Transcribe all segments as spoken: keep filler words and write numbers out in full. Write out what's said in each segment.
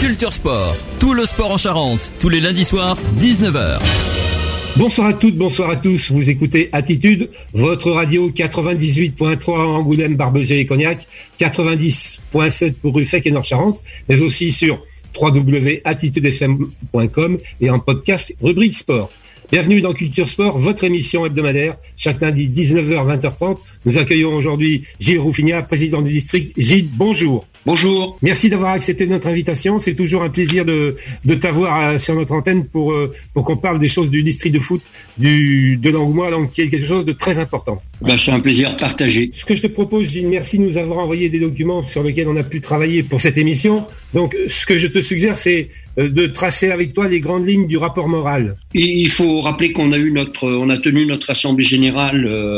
Culture Sport, tout le sport en Charente, tous les lundis soirs, dix-neuf heures. Bonsoir à toutes, bonsoir à tous. Vous écoutez Attitude, votre radio quatre-vingt-dix-huit virgule trois Angoulême, Barbegey et Cognac, quatre-vingt-dix virgule sept pour Ruffec et Nord-Charente, mais aussi sur w w w point attitude f m point com et en podcast rubrique sport. Bienvenue dans Culture Sport, votre émission hebdomadaire, chaque lundi dix-neuf heures vingt heures trente. Nous accueillons aujourd'hui Gilles Roufignat, président du district. Gilles, bonjour. Bonjour. Merci d'avoir accepté notre invitation. C'est toujours un plaisir de, de t'avoir sur notre antenne pour, pour qu'on parle des choses du district de foot du, de l'Angoumois, donc qui est quelque chose de très important. Ben, c'est un plaisir partagé. Ce que je te propose, Gilles, merci de nous avoir envoyé des documents sur lesquels on a pu travailler pour cette émission. Donc, ce que je te suggère, c'est de tracer avec toi les grandes lignes du rapport moral. Il faut rappeler qu'on a eu notre, on a tenu notre assemblée générale euh,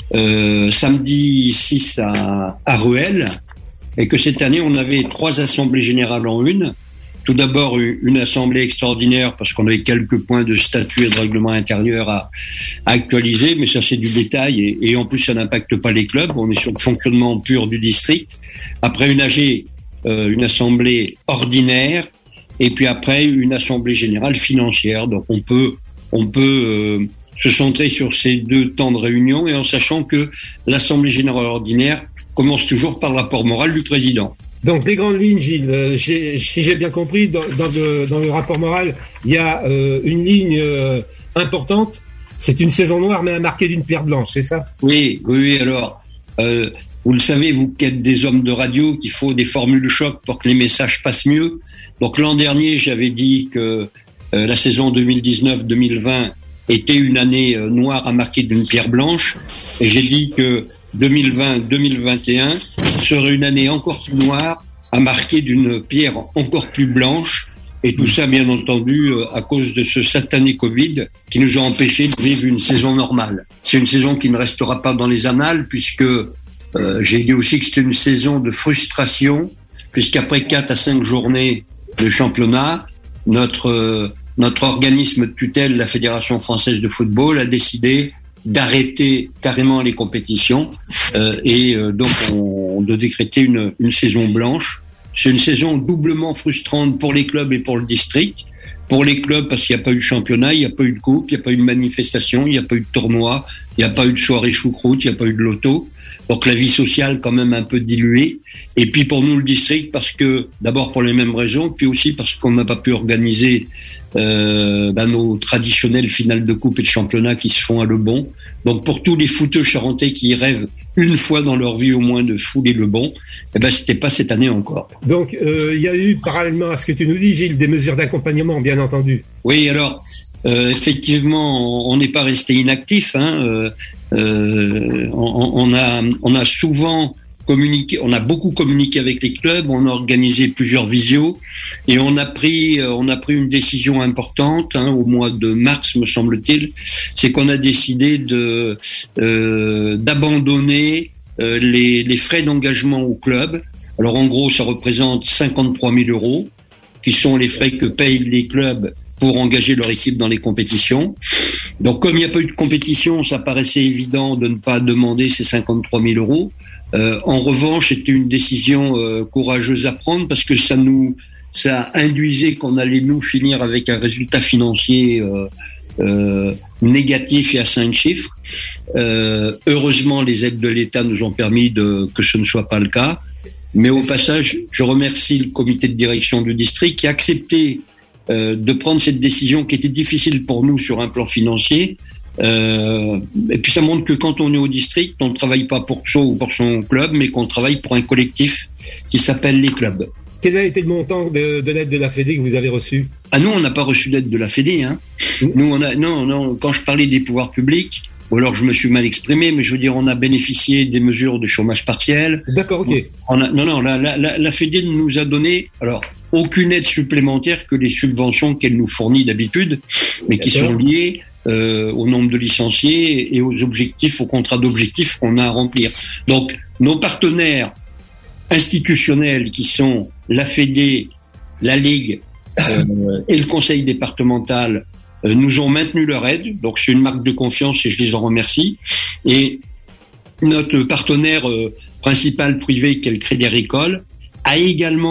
euh, samedi six à, à Ruel. Et que cette année, on avait trois assemblées générales en une. Tout d'abord, une assemblée extraordinaire parce qu'on avait quelques points de statut et de règlement intérieur à, à actualiser, mais ça c'est du détail et, et en plus ça n'impacte pas les clubs. On est sur le fonctionnement pur du district. Après une A G, euh, une assemblée ordinaire et puis après une assemblée générale financière. Donc on peut, on peut euh, se centrer sur ces deux temps de réunion et en sachant que l'assemblée générale ordinaire commence toujours par le rapport moral du président. Donc les grandes lignes, Gilles, euh, j'ai, si j'ai bien compris, dans, dans, le, dans le rapport moral, il y a euh, une ligne euh, importante, c'est une saison noire mais à marquer d'une pierre blanche, c'est ça ? Oui, oui, oui, alors, euh, vous le savez, vous qui êtes des hommes de radio, qu'il faut des formules choc pour que les messages passent mieux. Donc l'an dernier, j'avais dit que euh, la saison deux mille dix-neuf deux mille vingt était une année euh, noire à marquer d'une pierre blanche, et j'ai dit que deux mille vingt deux mille vingt et un serait une année encore plus noire à marquer d'une pierre encore plus blanche et tout ça bien entendu à cause de ce satané Covid qui nous a empêchés de vivre une saison normale. C'est une saison qui ne restera pas dans les annales puisque euh, j'ai dit aussi que c'était une saison de frustration puisqu'après quatre à cinq journées de championnat, notre, euh, notre organisme de tutelle, la Fédération française de football, a décidé d'arrêter carrément les compétitions euh, et euh, donc on, de décréter une, une saison blanche. C'est une saison doublement frustrante pour les clubs et pour le district. Pour les clubs parce qu'il n'y a pas eu de championnat, il n'y a pas eu de coupe, il n'y a pas eu de manifestation, il n'y a pas eu de tournoi, il n'y a pas eu de soirée choucroute, il n'y a pas eu de loto. Donc la vie sociale quand même un peu diluée. Et puis pour nous le district parce que d'abord pour les mêmes raisons, puis aussi parce qu'on n'a pas pu organiser euh, ben, nos traditionnelles finales de coupe et de championnat qui se font à Le Bon. Donc pour tous les footeux charentais qui rêvent une fois dans leur vie au moins de fouler Le Bon, eh ben c'était pas cette année encore. Donc euh, il y a eu parallèlement à ce que tu nous dis, Gilles, des mesures d'accompagnement, bien entendu. Oui, alors euh, effectivement, on n'est pas resté inactif. Hein, euh, euh, on, on a, on a souvent communiqué, on a beaucoup communiqué avec les clubs, on a organisé plusieurs visios et on a pris, on a pris une décision importante hein, au mois de mars, me semble-t-il, c'est qu'on a décidé de euh, d'abandonner euh, les, les frais d'engagement au club. Alors en gros, ça représente cinquante-trois mille euros, qui sont les frais que payent les clubs pour engager leur équipe dans les compétitions. Donc comme il n'y a pas eu de compétition, ça paraissait évident de ne pas demander ces cinquante-trois mille euros. Euh, en revanche, c'était une décision euh, courageuse à prendre parce que ça nous, ça induisait qu'on allait nous finir avec un résultat financier euh, euh, négatif et à cinq chiffres. Euh, heureusement, les aides de l'État nous ont permis de, que ce ne soit pas le cas. Mais au passage, je remercie le comité de direction du district qui a accepté euh, de prendre cette décision qui était difficile pour nous sur un plan financier. Euh, et puis ça montre que quand on est au district, on ne travaille pas pour soi ou pour son club, mais qu'on travaille pour un collectif qui s'appelle les clubs. Quel a été le montant de, de l'aide de la Fédé que vous avez reçu ? Ah nous, on n'a pas reçu d'aide de la Fédé. Hein. Mmh. Nous, on a non, non. Quand je parlais des pouvoirs publics, ou alors je me suis mal exprimé, mais je veux dire, on a bénéficié des mesures de chômage partiel. D'accord, ok. On a, non, non, la, la, la, la Fédé ne nous a donné, alors, aucune aide supplémentaire que les subventions qu'elle nous fournit d'habitude, mais qui sont liées euh, au nombre de licenciés et aux objectifs, aux contrats d'objectifs qu'on a à remplir. Donc, nos partenaires institutionnels qui sont la Fédé, la Ligue euh, et le Conseil départemental euh, nous ont maintenu leur aide. Donc, c'est une marque de confiance et je les en remercie. Et notre partenaire euh, principal privé, qui est le Crédit Agricole, a également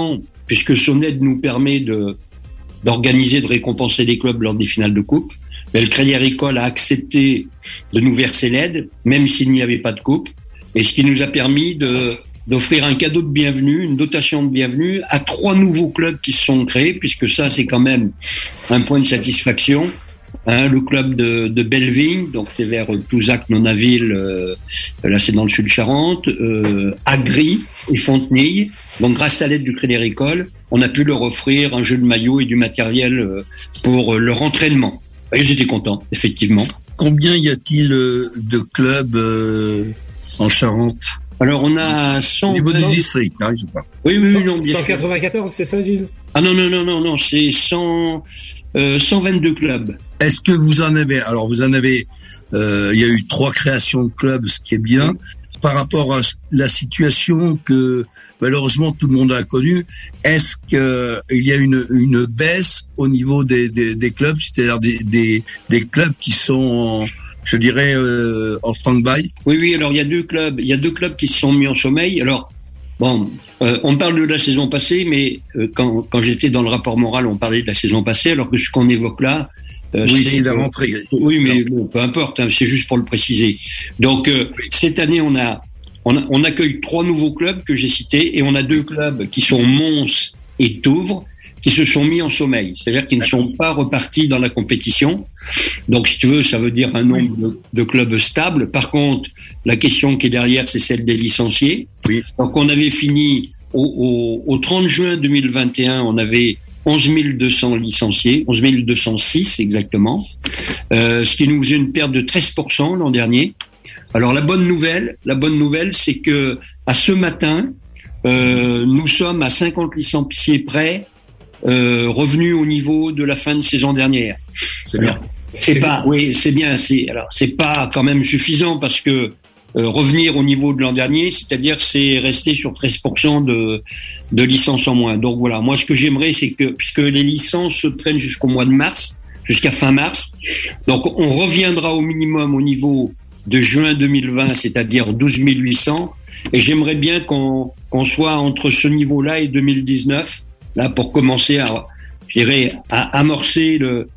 puisque son aide nous permet de d'organiser, de récompenser les clubs lors des finales de coupe. Mais le Crédit Agricole a accepté de nous verser l'aide, même s'il n'y avait pas de coupe, et ce qui nous a permis de d'offrir un cadeau de bienvenue, une dotation de bienvenue à trois nouveaux clubs qui se sont créés, puisque ça, c'est quand même un point de satisfaction. Hein, le club de, de Bellevigne, donc c'est vers Touzac, Nonaville, euh, là c'est dans le sud de Charente, euh, Agri et Fontenille. Donc grâce à l'aide du Crédit Agricole, on a pu leur offrir un jeu de maillot et du matériel euh, pour euh, leur entraînement. Et j'étais content, effectivement. Combien y a-t-il euh, de clubs euh, en Charente ? Alors on a cent... Au niveau du district, hein, je sais pas. Oui, oui, cent, non, bien cent quatre-vingt-quatorze, c'est ça, Gilles ? Ah non, non, non, non, non, c'est cent, euh, cent vingt-deux clubs. Est-ce que vous en avez, alors vous en avez, euh, il y a eu trois créations de clubs, ce qui est bien. Par rapport à la situation que malheureusement tout le monde a connue, est-ce qu'il y a une, une baisse au niveau des, des, des clubs, c'est-à-dire des, des, des clubs qui sont, en, je dirais, euh, en stand-by ? Oui, oui. Alors il y a deux clubs, il y a deux clubs qui se sont mis en sommeil. Alors bon, euh, on parle de la saison passée, mais euh, quand, quand j'étais dans le rapport moral, on parlait de la saison passée, alors que ce qu'on évoque là. Euh, oui, c'est la rentrée. Oui, mais bon, peu importe, hein, c'est juste pour le préciser. Donc, euh, oui. Cette année, on a, on a, on accueille trois nouveaux clubs que j'ai cités, et on a deux clubs qui sont Mons et Touvre, qui se sont mis en sommeil. C'est-à-dire qu'ils ne sont pas repartis dans la compétition. Donc, si tu veux, ça veut dire un nombre oui. de, de clubs stables. Par contre, la question qui est derrière, c'est celle des licenciés. Oui. Donc, on avait fini au, au, au trente juin deux mille vingt et un, on avait onze mille deux cents licenciés, onze mille deux cent six exactement, euh, ce qui nous faisait une perte de treize pour cent l'an dernier. Alors la bonne nouvelle, la bonne nouvelle, c'est que à ce matin, euh, nous sommes à cinquante licenciés près, euh, revenus au niveau de la fin de saison dernière. C'est bien. Alors, c'est pas, oui, c'est bien. C'est alors c'est pas quand même suffisant parce que Euh, revenir au niveau de l'an dernier, c'est-à-dire c'est rester sur treize pour cent de, de licences en moins. Donc voilà, moi ce que j'aimerais, c'est que, puisque les licences se prennent jusqu'au mois de mars, jusqu'à fin mars, donc on reviendra au minimum au niveau de juin deux mille vingt, c'est-à-dire douze mille huit cents, et j'aimerais bien qu'on, qu'on soit entre ce niveau-là et deux mille dix-neuf, là pour commencer à, je dirais, à amorcer le,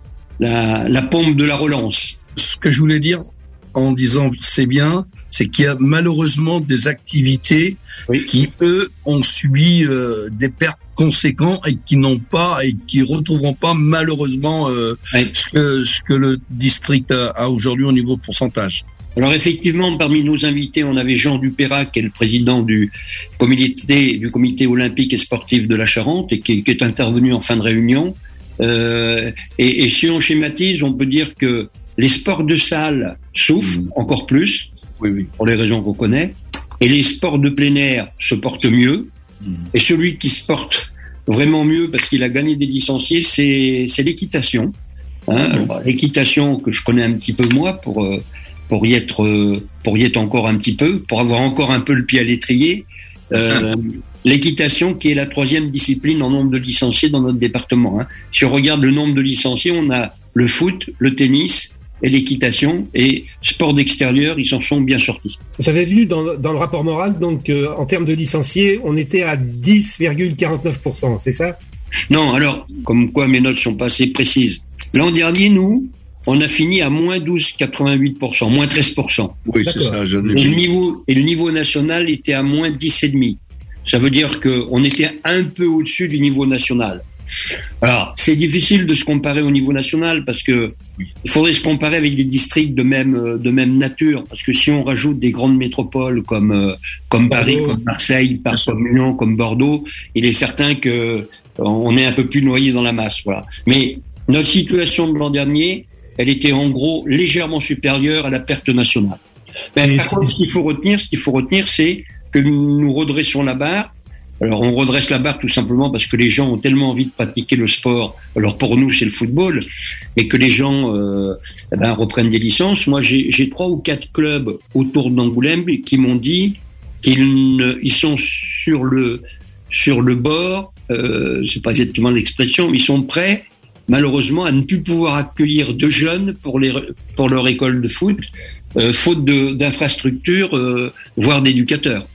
la, la pompe de la relance. Ce que je voulais dire, en disant c'est bien, c'est qu'il y a malheureusement des activités oui. qui, eux, ont subi euh, des pertes conséquentes et qui n'ont pas et qui retrouveront pas malheureusement euh, oui. ce que ce que le district a, a aujourd'hui au niveau pourcentage. Alors effectivement, parmi nos invités, on avait Jean Dupérat, qui est le président du comité du comité olympique et sportif de la Charente et qui, qui est intervenu en fin de réunion. Euh, et, et si on schématise, on peut dire que les sports de salle souffrent mmh. encore plus, oui, oui. pour les raisons qu'on connaît, et les sports de plein air se portent mieux. Mmh. Et celui qui se porte vraiment mieux parce qu'il a gagné des licenciés, c'est, c'est l'équitation. Hein mmh. Alors, l'équitation que je connais un petit peu moi pour pour y être pour y être encore un petit peu, pour avoir encore un peu le pied à l'étrier. Euh, l'équitation qui est la troisième discipline en nombre de licenciés dans notre département. Hein. Si on regarde le nombre de licenciés, on a le foot, le tennis et l'équitation, et sport d'extérieur, ils s'en sont bien sortis. J'avais vu dans, dans le rapport moral, donc euh, en termes de licenciés, on était à dix virgule quarante-neuf pour cent, c'est ça ? Non, alors, comme quoi mes notes sont pas assez précises. L'an dernier, nous, on a fini à moins douze virgule quatre-vingt-huit pour cent, moins treize pour cent. Oui, D'accord. c'est ça. Je et, le niveau, et le niveau national était à moins dix virgule cinq pour cent. Ça veut dire qu'on était un peu au-dessus du niveau national. Alors, c'est difficile de se comparer au niveau national parce que il faudrait se comparer avec des districts de même de même nature. Parce que si on rajoute des grandes métropoles comme euh, comme Paris, comme Marseille, comme Lyon, comme Bordeaux, il est certain que on est un peu plus noyé dans la masse. Voilà. Mais notre situation de l'an dernier, elle était en gros légèrement supérieure à la perte nationale. Ben, par contre, ce qu'il faut retenir, ce qu'il faut retenir, c'est que nous redressons la barre. Alors, on redresse la barre tout simplement parce que les gens ont tellement envie de pratiquer le sport. Alors, pour nous, c'est le football, et que les gens euh, eh ben, reprennent des licences. Moi, j'ai, j'ai trois ou quatre clubs autour d'Angoulême qui m'ont dit qu'ils ne, ils sont sur le sur le bord. Euh, c'est pas exactement l'expression, mais ils sont prêts, malheureusement, à ne plus pouvoir accueillir de jeunes pour les pour leur école de foot, euh, faute de, d'infrastructures, euh, voire d'éducateurs.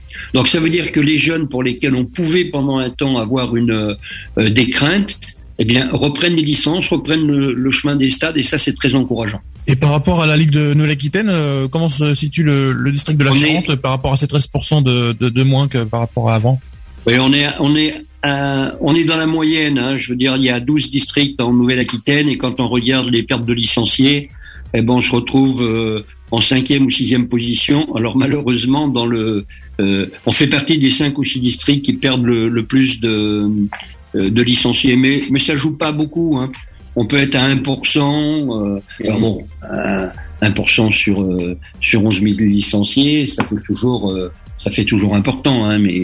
Donc ça veut dire que les jeunes pour lesquels on pouvait pendant un temps avoir une euh, des craintes, eh bien reprennent les licences, reprennent le, le chemin des stades, et ça c'est très encourageant. Et par rapport à la Ligue de Nouvelle-Aquitaine, euh, comment se situe le, le district de la on Charente est... par rapport à ces treize pour cent de, de, de moins que par rapport à avant? Oui, on est on est euh, on est dans la moyenne. Hein, je veux dire, il y a douze districts en Nouvelle-Aquitaine, et quand on regarde les pertes de licenciés, eh ben on se retrouve euh, en cinquième ou sixième position. Alors malheureusement, dans le, euh, on fait partie des cinq ou six districts qui perdent le, le plus de, euh, de licenciés. Mais, mais ça joue pas beaucoup. Hein. On peut être à un pour cent. Euh, alors bon, euh, un pour cent sur euh, sur onze mille licenciés, ça fait toujours, euh, ça fait toujours important. Hein, mais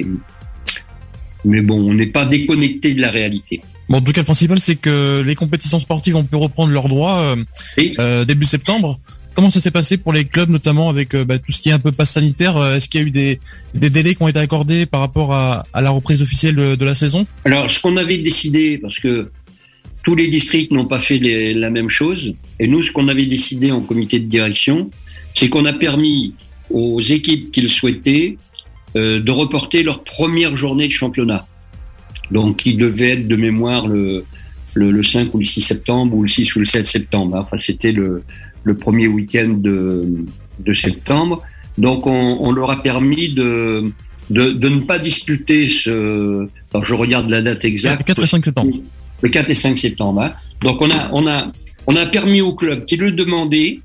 mais bon, on n'est pas déconnecté de la réalité. Bon, en tout cas, le principal, c'est que les compétitions sportives ont pu reprendre leurs droits euh, oui. euh, début septembre. Comment ça s'est passé pour les clubs, notamment avec euh, bah, tout ce qui est un peu passe sanitaire? Est-ce qu'il y a eu des, des délais qui ont été accordés par rapport à, à la reprise officielle de, de la saison? Alors, ce qu'on avait décidé, parce que tous les districts n'ont pas fait les, la même chose, et nous, ce qu'on avait décidé en comité de direction, c'est qu'on a permis aux équipes qui le souhaitaient euh, de reporter leur première journée de championnat. Donc, il devait être de mémoire le, le, le cinq ou le six septembre, ou le six ou le sept septembre. Enfin, c'était le, le premier week-end de, de septembre. Donc, on, on leur a permis de, de, de ne pas disputer ce... Alors, je regarde la date exacte. Le quatre et cinq septembre. Le quatre et cinq septembre. Hein. Donc, on a, on a, on a permis au club qui le demandait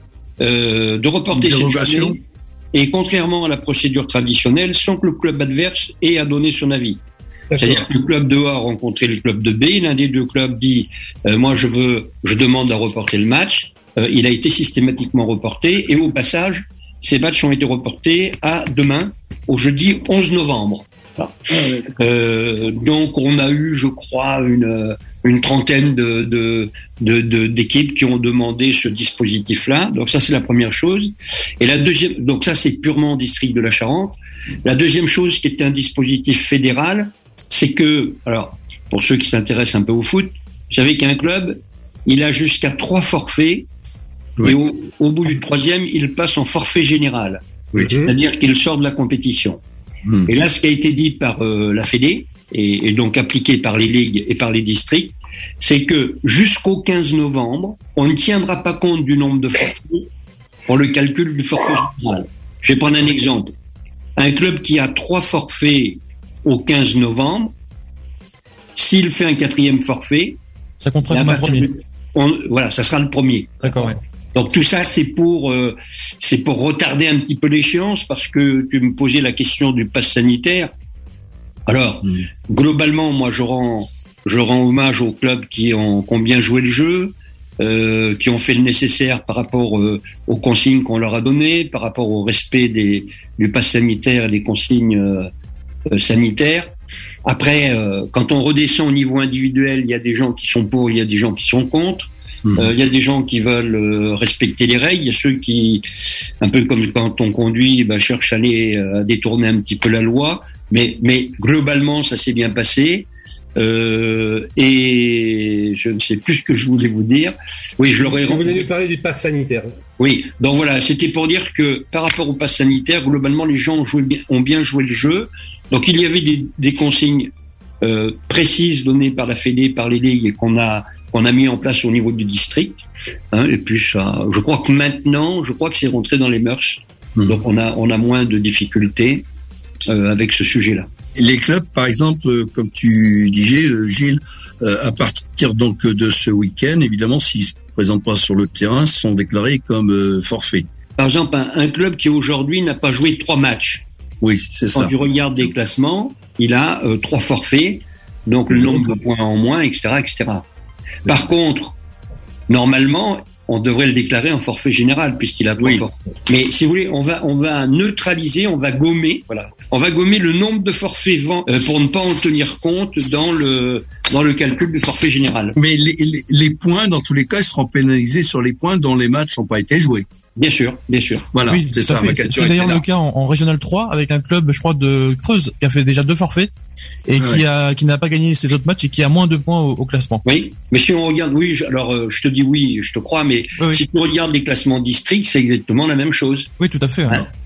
euh, de reporter cette journée. Et contrairement à la procédure traditionnelle, sans que le club adverse ait à donner son avis. C'est-à-dire que le club de A a rencontré le club de B, l'un des deux clubs dit euh, moi je veux, je demande à reporter le match. Euh, il a été systématiquement reporté, et au passage, ces matchs ont été reportés à demain, au jeudi onze novembre. Voilà. Euh, donc on a eu, je crois, une une trentaine de, de, de, de d'équipes qui ont demandé ce dispositif-là. Donc ça c'est la première chose. Et la deuxième, donc ça c'est purement district de la Charente. La deuxième chose qui était un dispositif fédéral, c'est que, alors, pour ceux qui s'intéressent un peu au foot, vous savez qu'un club, il a jusqu'à trois forfaits, oui. Et au, au bout du troisième, il passe en forfait général. Oui. C'est-à-dire qu'il sort de la compétition. Mmh. Et là, ce qui a été dit par euh, la Fédé, et, et donc appliqué par les ligues et par les districts, c'est que jusqu'au quinze novembre, on ne tiendra pas compte du nombre de forfaits pour le calcul du forfait général. Je vais prendre un exemple. Un club qui a trois forfaits au quinze novembre, s'il fait un quatrième forfait, ça comptera comme un premier. On, voilà, ça sera le premier. D'accord. Ouais. Donc tout ça, c'est pour euh, c'est pour retarder un petit peu l'échéance, parce que tu me posais la question du pass sanitaire. Alors mmh. globalement, moi, je rends je rends hommage aux clubs qui ont, qui ont bien joué le jeu, euh, qui ont fait le nécessaire par rapport euh, aux consignes qu'on leur a données, par rapport au respect des du pass sanitaire et des consignes euh, Euh, sanitaire. Après, euh, quand on redescend au niveau individuel, il y a des gens qui sont pour, il y a des gens qui sont contre. Mmh. Euh, il y a des gens qui veulent euh, respecter les règles. Il y a ceux qui, un peu comme quand on conduit, bah, cherchent à aller euh, détourner un petit peu la loi. Mais, mais globalement, ça s'est bien passé. Euh, et je ne sais plus ce que je voulais vous dire. Oui, je l'aurais. Vous venez de parler du pass sanitaire. Oui, donc voilà, c'était pour dire que par rapport au pass sanitaire, globalement, les gens ont, joué, ont bien joué le jeu. Donc il y avait des, des consignes euh, précises données par la Fédé, par les ligues, et qu'on a qu'on a mis en place au niveau du district. Hein, et puis ça, je crois que maintenant, je crois que c'est rentré dans les mœurs. Mmh. Donc on a on a moins de difficultés euh, avec ce sujet-là. Les clubs, par exemple, euh, comme tu disais, euh, Gilles, euh, à partir donc de ce week-end, évidemment, s'ils se présentent pas sur le terrain, sont déclarés comme euh, forfaits. Par exemple, un, un club qui aujourd'hui n'a pas joué trois matchs. Oui, c'est ça. Quand tu regardes des classements, il a euh, trois forfaits, donc le nombre de points en moins, et cetera, et cetera. Par contre, normalement, on devrait le déclarer en forfait général puisqu'il a trois oui. forfaits. Mais si vous voulez, on va on va neutraliser, on va gommer, voilà, on va gommer le nombre de forfaits euh, pour ne pas en tenir compte dans le dans le calcul du forfait général. Mais les, les, les points, dans tous les cas, seront pénalisés sur les points dont les matchs n'ont pas été joués. Bien sûr, bien sûr. Voilà, oui, c'est ça. Ma c'est, c'est d'ailleurs le cas en, en Régional trois avec un club, je crois, de Creuse qui a fait déjà deux forfaits et ouais. qui a qui n'a pas gagné ses autres matchs et qui a moins de points au, au classement. Oui, mais si on regarde, oui, je, alors euh, je te dis oui, je te crois, mais oui, si oui. tu regardes les classements districts, c'est exactement la même chose. Oui, tout à fait. Hein.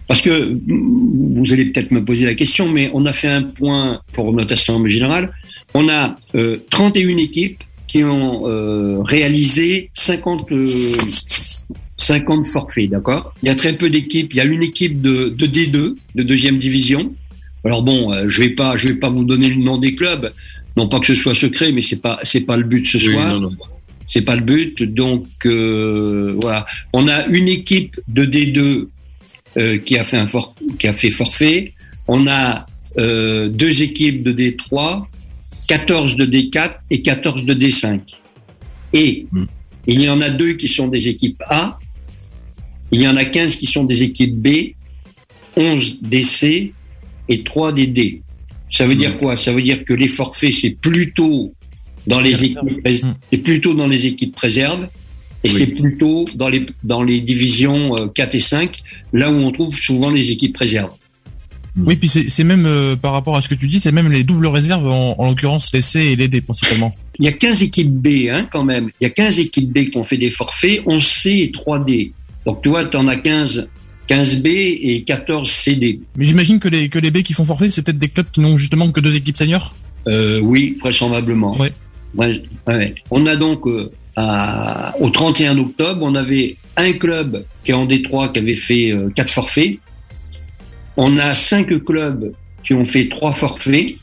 parce que vous allez peut-être me poser la question, mais on a fait un point pour notre assemblée générale. On a euh, trente et une équipes qui ont euh, réalisé cinquante, euh, cinquante forfaits, d'accord ? Il y a très peu d'équipes. Il y a une équipe de, de D deux, de deuxième division. Alors bon, euh, je vais pas, je vais pas vous donner le nom des clubs, non pas que ce soit secret, mais c'est pas, c'est pas le but ce oui, soir. Non, non. C'est pas le but. Donc euh, voilà, on a une équipe de D deux euh, qui a fait un for- qui a fait forfait. On a euh, deux équipes de D trois, quatorze de D quatre et quatorze de D cinq. Et mmh. il y en a deux qui sont des équipes A. Il y en a quinze qui sont des équipes B, onze des C et trois des D. Ça veut mmh. dire quoi ? Ça veut dire que les forfaits, c'est plutôt dans les équipes, prés- mmh. c'est plutôt dans les équipes réserves et oui. c'est plutôt dans les dans les divisions quatre et cinq, là où on trouve souvent les équipes réserves. Oui, puis c'est, c'est même euh, par rapport à ce que tu dis, c'est même les doubles réserves, en, en l'occurrence les C et les D principalement. Il y a quinze équipes B, hein, quand même. Il y a quinze équipes B qui ont fait des forfaits, onze C et trois D. Donc tu vois, t'en as quinze, quinze B et quatorze C D. Mais j'imagine que les que les B qui font forfait, c'est peut-être des clubs qui n'ont justement que deux équipes seniors. Euh, oui, vraisemblablement. Ouais. Ouais, ouais. On a donc euh, à, au trente et un octobre, on avait un club qui est en D trois qui avait fait euh, quatre forfaits. On a cinq clubs qui ont fait trois forfaits,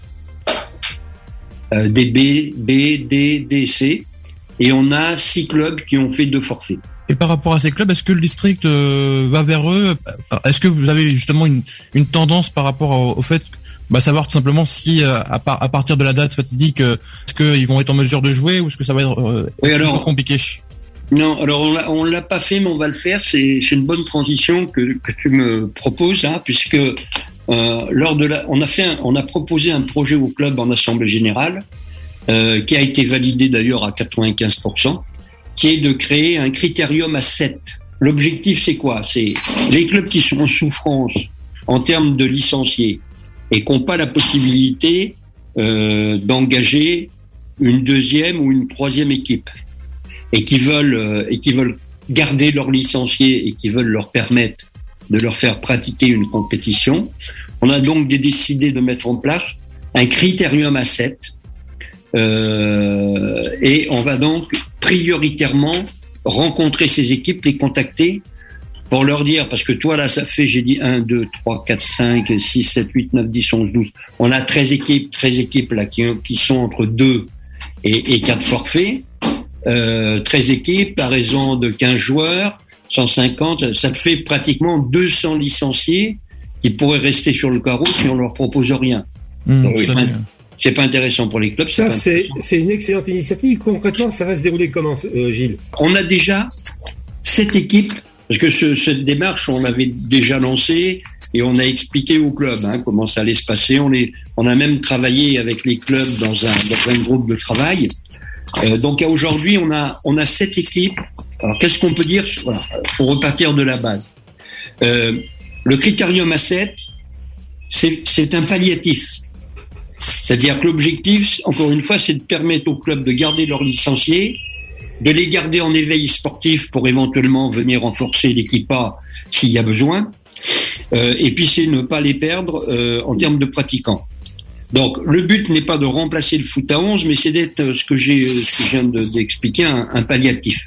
euh, des B, B, D, D, C, et on a six clubs qui ont fait deux forfaits. Et par rapport à ces clubs, est-ce que le district euh, va vers eux ? Est-ce que vous avez justement une, une tendance par rapport au, au fait, bah, savoir tout simplement si euh, à, par, à partir de la date fatidique, euh, est-ce qu'ils vont être en mesure de jouer ou est-ce que ça va être euh, oui, alors, compliqué ? Non, alors on l'a, on l'a pas fait, mais on va le faire. C'est, c'est une bonne transition que, que tu me proposes, hein, puisque euh, lors de la, on a fait, un, on a proposé un projet au club en assemblée générale, euh, qui a été validé d'ailleurs à quatre-vingt-quinze pour cent, qui est de créer un critérium à sept. L'objectif, c'est quoi ? C'est les clubs qui sont en souffrance en termes de licenciés et qui n'ont pas la possibilité euh, d'engager une deuxième ou une troisième équipe. et qui veulent euh, et qui veulent garder leurs licenciés et qui veulent leur permettre de leur faire pratiquer une compétition. On a donc décidé de mettre en place un critérium à sept euh, et on va donc prioritairement rencontrer ces équipes, les contacter pour leur dire, parce que toi là ça fait, j'ai dit un, deux, trois, quatre, cinq, six, sept, huit, neuf, dix, onze, douze. On a treize équipes, treize équipes là qui, qui sont entre deux et, et quatre forfaits. Euh, treize équipes à raison de quinze joueurs, cent cinquante, ça te fait pratiquement deux cents licenciés qui pourraient rester sur le carreau si on leur propose rien. Mmh, Donc, c'est, pas, c'est pas intéressant pour les clubs. Ça, c'est, c'est une excellente initiative. Concrètement, ça va se dérouler comment, euh, Gilles ? On a déjà sept équipes, parce que ce, cette démarche, on l'avait déjà lancée et on a expliqué aux clubs hein, comment ça allait se passer. On, est, on a même travaillé avec les clubs dans un, dans un groupe de travail. Euh, donc aujourd'hui, on a on a sept équipes. Alors qu'est-ce qu'on peut dire ? Voilà, faut repartir de la base. Euh, le critérium à sept, c'est c'est un palliatif. C'est-à-dire que l'objectif, encore une fois, c'est de permettre aux clubs de garder leurs licenciés, de les garder en éveil sportif pour éventuellement venir renforcer l'équipe A s'il y a besoin. Euh, et puis c'est ne pas les perdre euh, en termes de pratiquants. Donc, le but n'est pas de remplacer le foot à onze, mais c'est d'être ce que j'ai, ce que je viens de, d'expliquer, un, un palliatif.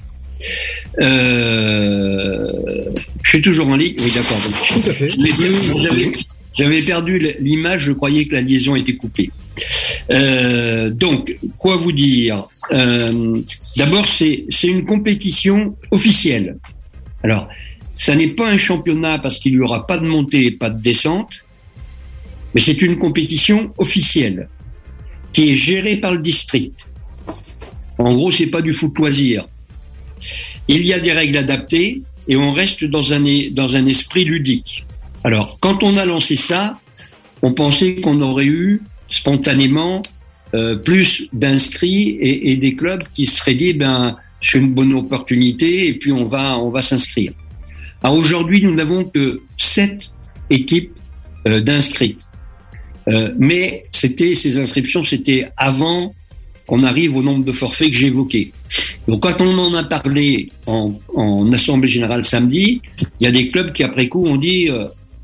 Euh, je suis toujours en ligne. Oui, d'accord. Donc, tout à fait. J'avais, j'avais perdu l'image. Je croyais que la liaison était coupée. Euh, donc, quoi vous dire ? euh, D'abord, c'est, c'est une compétition officielle. Alors, ça n'est pas un championnat parce qu'il n'y aura pas de montée et pas de descente. Mais c'est une compétition officielle qui est gérée par le district. En gros, c'est pas du foot loisir. Il y a des règles adaptées et on reste dans un, dans un esprit ludique. Alors, quand on a lancé ça, on pensait qu'on aurait eu spontanément euh, plus d'inscrits et, et des clubs qui se seraient dit, ben, c'est une bonne opportunité et puis on va, on va s'inscrire. Alors aujourd'hui, nous n'avons que sept équipes euh, d'inscrites. Euh, mais c'était ces inscriptions, c'était avant qu'on arrive au nombre de forfaits que j'ai évoqué. Donc quand on en a parlé en, en assemblée générale samedi, il y a des clubs qui après coup ont dit euh,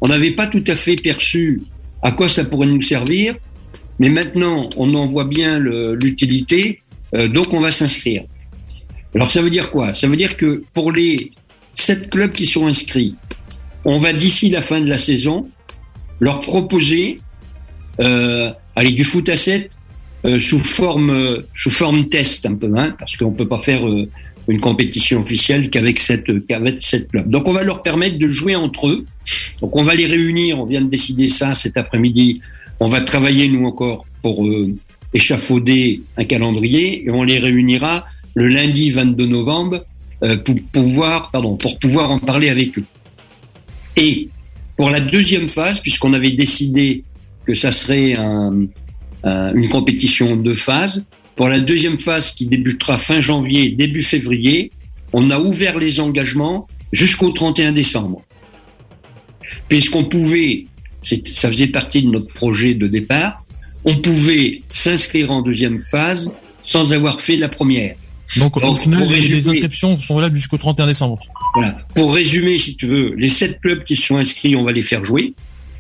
on n'avait pas tout à fait perçu à quoi ça pourrait nous servir, mais maintenant, on en voit bien le, l'utilité, euh, donc on va s'inscrire. Alors ça veut dire quoi? Ça veut dire que pour les sept clubs qui sont inscrits, on va d'ici la fin de la saison leur proposer euh, allez, du foot à sept euh, sous forme euh, sous forme test un peu, hein, parce qu'on peut pas faire euh, une compétition officielle qu'avec sept qu'avec sept clubs. Donc on va leur permettre de jouer entre eux. Donc on va les réunir. On vient de décider ça cet après-midi. On va travailler nous encore pour euh, échafauder un calendrier et on les réunira le lundi vingt-deux novembre euh, pour pouvoir, pardon, pour pouvoir en parler avec eux. Et pour la deuxième phase, puisqu'on avait décidé que ça serait un, un, une compétition en deux phases, pour la deuxième phase qui débutera fin janvier, début février, on a ouvert les engagements jusqu'au trente et un décembre. Puisqu'on pouvait, ça faisait partie de notre projet de départ, on pouvait s'inscrire en deuxième phase sans avoir fait la première. Donc, Donc au final, les, résumer, les inscriptions sont valables jusqu'au trente et un décembre. Voilà. Pour résumer, si tu veux, les sept clubs qui sont inscrits, on va les faire jouer.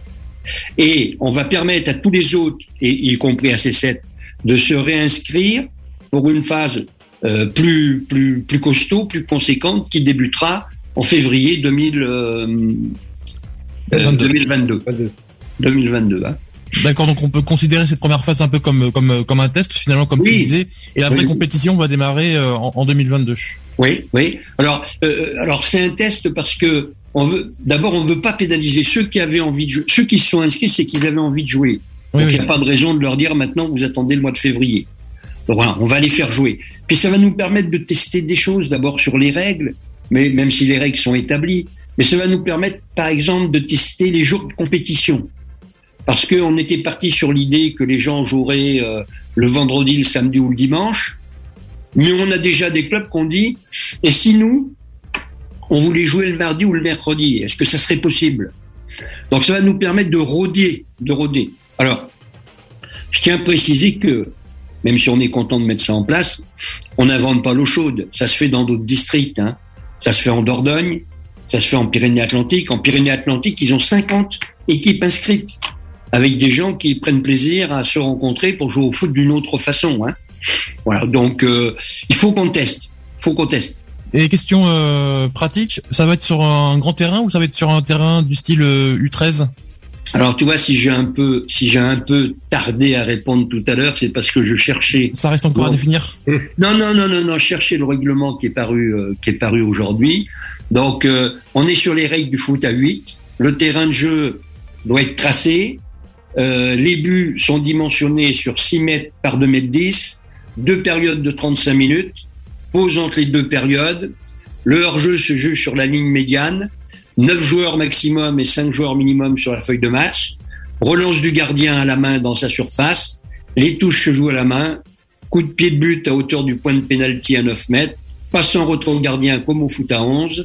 Et on va permettre à tous les autres, et y compris à ces sept, de se réinscrire pour une phase euh, plus, plus, plus costaud, plus conséquente, qui débutera en février deux mille, euh, euh, deux mille vingt-deux. deux mille vingt-deux, hein. D'accord, donc on peut considérer cette première phase un peu comme comme comme un test finalement, comme oui. tu disais, et la vraie oui. compétition va démarrer euh, en, en deux mille vingt-deux. Oui, oui. Alors, euh, alors c'est un test parce que on veut d'abord on veut pas pénaliser ceux qui avaient envie de jouer. Ceux qui se sont inscrits, c'est qu'ils avaient envie de jouer. Oui, donc il oui. n'y a pas de raison de leur dire maintenant vous attendez le mois de février. Donc voilà, on va les faire jouer. Puis ça va nous permettre de tester des choses d'abord sur les règles, mais même si les règles sont établies, mais ça va nous permettre par exemple de tester les jours de compétition. Parce qu'on était parti sur l'idée que les gens joueraient euh, le vendredi, le samedi ou le dimanche, mais on a déjà des clubs qui ont dit et si nous, on voulait jouer le mardi ou le mercredi, est-ce que ça serait possible? Donc ça va nous permettre de rôder, de rôder. Alors, je tiens à préciser que, même si on est content de mettre ça en place, on n'invente pas l'eau chaude. Ça se fait dans d'autres districts, hein. Ça se fait en Dordogne, ça se fait en Pyrénées-Atlantiques. En Pyrénées-Atlantiques, ils ont cinquante équipes inscrites, avec des gens qui prennent plaisir à se rencontrer pour jouer au foot d'une autre façon, hein. Voilà, donc euh, il faut qu'on teste, il faut qu'on teste. Et question euh, pratique, ça va être sur un grand terrain ou ça va être sur un terrain du style euh, U treize? Alors tu vois, si j'ai un peu, si j'ai un peu tardé à répondre tout à l'heure, c'est parce que je cherchais. Ça reste encore bon. à définir. Non, non, non, non, non. Je cherchais le règlement qui est paru, euh, qui est paru aujourd'hui. Donc, euh, on est sur les règles du foot à huit. Le terrain de jeu doit être tracé. Euh, les buts sont dimensionnés sur six mètres par deux mètres dix. Deux périodes de trente-cinq minutes. Pause entre les deux périodes. Le hors-jeu se joue sur la ligne médiane. neuf joueurs maximum et cinq joueurs minimum sur la feuille de match. Relance du gardien à la main dans sa surface. Les touches se jouent à la main. Coup de pied de but à hauteur du point de pénalty à neuf mètres. Passe en retrait au gardien comme au foot à onze.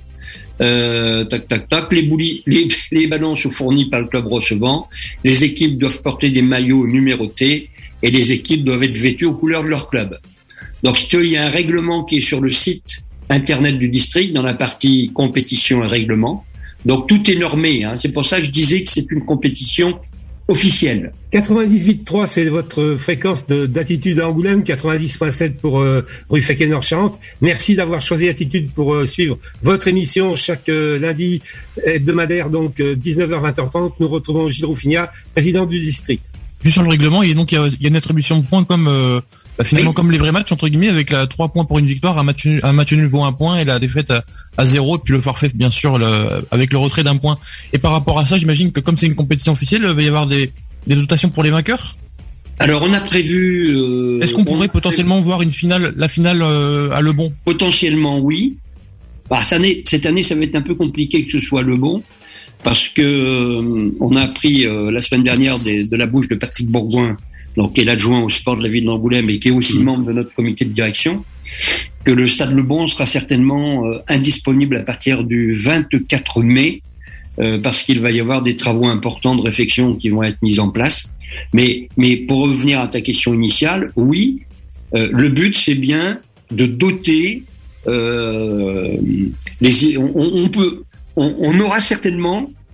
Euh, tac, tac, tac. Les, boulis, les, les ballons sont fournis par le club recevant. Les équipes doivent porter des maillots numérotés et les équipes doivent être vêtues aux couleurs de leur club. Donc, il y a un règlement qui est sur le site internet du district dans la partie compétition et règlement. Donc tout est normé, hein. C'est pour ça que je disais que c'est une compétition officielle. quatre-vingt-dix-huit virgule trois, c'est votre fréquence de, d'attitude à Angoulême, quatre-vingt-dix virgule sept pour euh, Ruffec et Nord-Charente. Merci d'avoir choisi Attitude pour euh, suivre votre émission chaque euh, lundi hebdomadaire, donc euh, dix-neuf heures vingt heures trente. Nous retrouvons Gilles Roufignat, président du district. Juste sur le règlement, et donc il y a, il y a une attribution de points comme euh, bah, finalement oui. comme les vrais matchs entre guillemets, avec la trois points pour une victoire, un match un match nul vaut un point et la défaite à, à zéro, et puis le forfait bien sûr le, avec le retrait d'un point. Et par rapport à ça, j'imagine que comme c'est une compétition officielle, il va y avoir des, des dotations pour les vainqueurs. Alors on a prévu. Euh, Est-ce qu'on pourrait potentiellement prévu... voir une finale, la finale euh, à Le Bon? Potentiellement oui. Bah, cette année, cette année, ça va être un peu compliqué que ce soit Le Bon. Parce que euh, on a appris euh, la semaine dernière des, de la bouche de Patrick Bourgoin, donc qui est l'adjoint au sport de la ville d'Angoulême et qui est aussi mmh. membre de notre comité de direction, que le stade Le Bon sera certainement euh, indisponible à partir du vingt-quatre mai, euh, parce qu'il va y avoir des travaux importants de réfection qui vont être mis en place. Mais, mais pour revenir à ta question initiale, oui, euh, le but c'est bien de doter euh, les. On, on peut. On, on aura certainement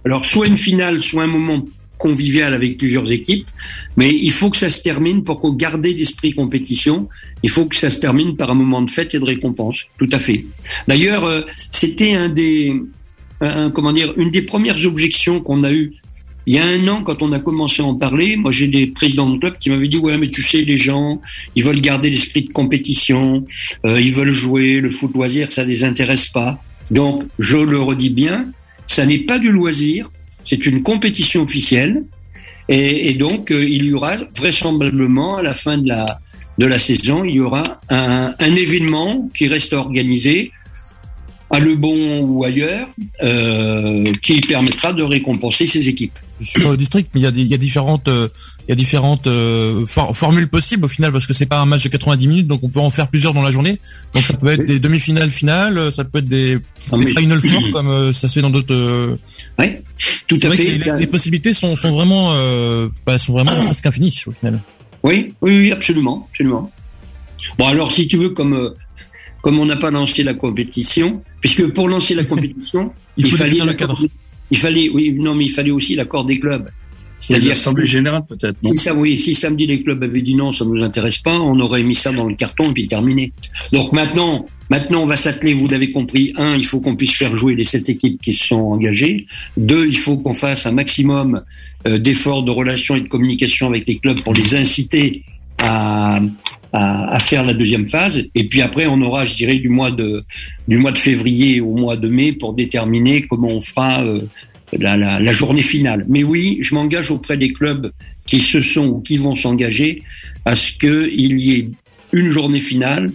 Alors, soit une finale, soit un moment convivial avec plusieurs équipes, mais il faut que ça se termine pour qu'on garde l'esprit compétition. Il faut que ça se termine par un moment de fête et de récompense. Tout à fait. D'ailleurs, euh, c'était un des, un, comment dire, une des premières objections qu'on a eues il y a un an quand on a commencé à en parler. Moi, j'ai des présidents de club qui m'avaient dit ouais, mais tu sais, les gens, ils veulent garder l'esprit de compétition, euh, ils veulent jouer, le foot loisir, ça les intéresse pas. Donc, je le redis bien, ça n'est pas du loisir. C'est une compétition officielle et, et donc euh, il y aura vraisemblablement à la fin de la de la saison, il y aura un, un événement qui reste organisé à Le Bon ou ailleurs euh, qui permettra de récompenser ces équipes. Je suis pas au district, mais il y a, des, il y a différentes, euh, il y a différentes euh, for- formules possibles au final parce que c'est pas un match de quatre-vingt-dix minutes, donc on peut en faire plusieurs dans la journée. Donc ça peut être des demi-finales, finales, ça peut être des, ah, des final four comme euh, ça se fait dans d'autres. Euh... Oui, tout c'est à vrai fait. Que les, les possibilités sont, sont vraiment, euh, bah, sont vraiment presque infinies au final. Oui, oui, oui, absolument, absolument. Bon alors, si tu veux, comme euh, comme on n'a pas lancé la compétition, puisque pour lancer la compétition, il, il fallait le cadre. Il fallait, oui, non, mais il fallait aussi l'accord des clubs. C'est-à-dire l'assemblée générale peut-être. Non si ça, oui, si samedi les clubs avaient dit non, ça nous intéresse pas, on aurait mis ça dans le carton et puis terminé. Donc maintenant, maintenant on va s'atteler. Vous l'avez compris. Un, il faut qu'on puisse faire jouer les sept équipes qui se sont engagées. Deux, il faut qu'on fasse un maximum euh, d'efforts de relations et de communication avec les clubs pour les inciter à, à, à faire la deuxième phase. Et puis après, on aura, je dirais, du mois de du mois de février au mois de mai pour déterminer comment on fera. Euh, La, la, la journée finale. Mais oui, je m'engage auprès des clubs qui se sont ou qui vont s'engager à ce qu'il y ait une journée finale,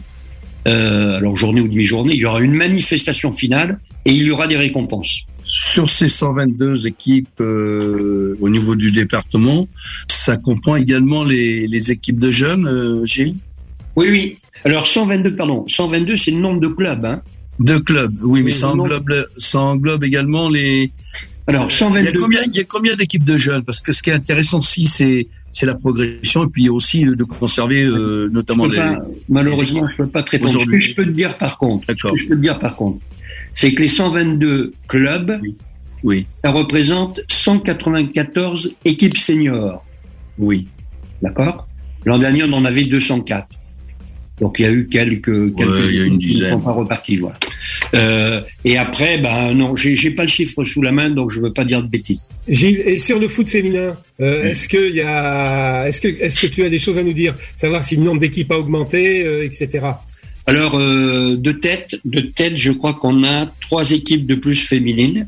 euh, alors journée ou demi-journée, il y aura une manifestation finale et il y aura des récompenses. Sur ces cent vingt-deux équipes euh, au niveau du département, ça comprend également les, les équipes de jeunes, euh, Gilles ? Oui, oui. Alors cent vingt-deux, pardon, cent vingt-deux, c'est le nombre de clubs. Hein. De clubs, oui, mais ça englobe, ça englobe également les... Alors, cent vingt-deux. Il y a combien, il y a combien d'équipes de jeunes? Parce que ce qui est intéressant aussi, c'est, c'est la progression et puis aussi de conserver, euh, notamment les, pas, malheureusement, je peux pas te répondre. Ce que je peux te dire par contre, D'accord. ce que je peux te dire par contre, c'est que les cent vingt-deux clubs, oui. Oui. ça représente cent quatre-vingt-quatorze équipes seniors. Oui. D'accord? L'an dernier, on en avait deux cent quatre. Donc il y a eu quelques, quelques ouais, il y a une dizaine. Qui ne sont pas repartis, voilà. Euh, et après, ben non, j'ai, j'ai pas le chiffre sous la main, donc je veux pas dire de bêtises. Gilles, et sur le foot féminin, euh, oui. est-ce que il y a, est-ce que, est-ce que tu as des choses à nous dire, savoir si le nombre d'équipes a augmenté, euh, et cetera. Alors euh, de tête, de tête, je crois qu'on a trois équipes de plus féminines.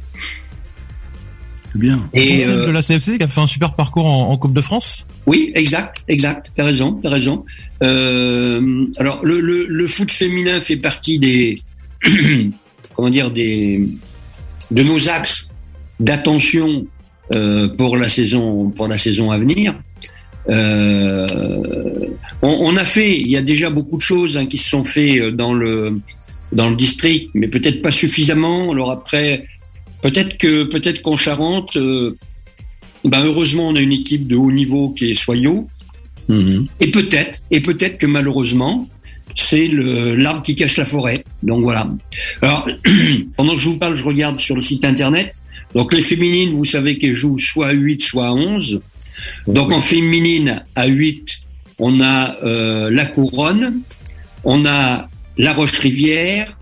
Bien. Et euh, de la C F C qui a fait un super parcours en, en Coupe de France. Oui, exact, exact. T'as raison, t'as raison. Euh, alors le, le, le foot féminin fait partie des, comment dire, des, de nos axes d'attention euh, pour la saison, pour la saison à venir. Euh, on, on a fait, il y a déjà beaucoup de choses hein, qui se sont faites dans le dans le district, mais peut-être pas suffisamment. Alors après. Peut-être que peut-être qu'en Charente, euh, ben heureusement on a une équipe de haut niveau qui est Soyaux, mmh. et peut-être et peut-être que malheureusement c'est le l'arbre qui cache la forêt. Donc voilà. Alors pendant que je vous parle, je regarde sur le site internet. Donc les féminines, vous savez qu'elles jouent soit à huit, soit à onze. Donc oui. En féminine à huit, on a euh, la Couronne, on a la Roche-Rivière.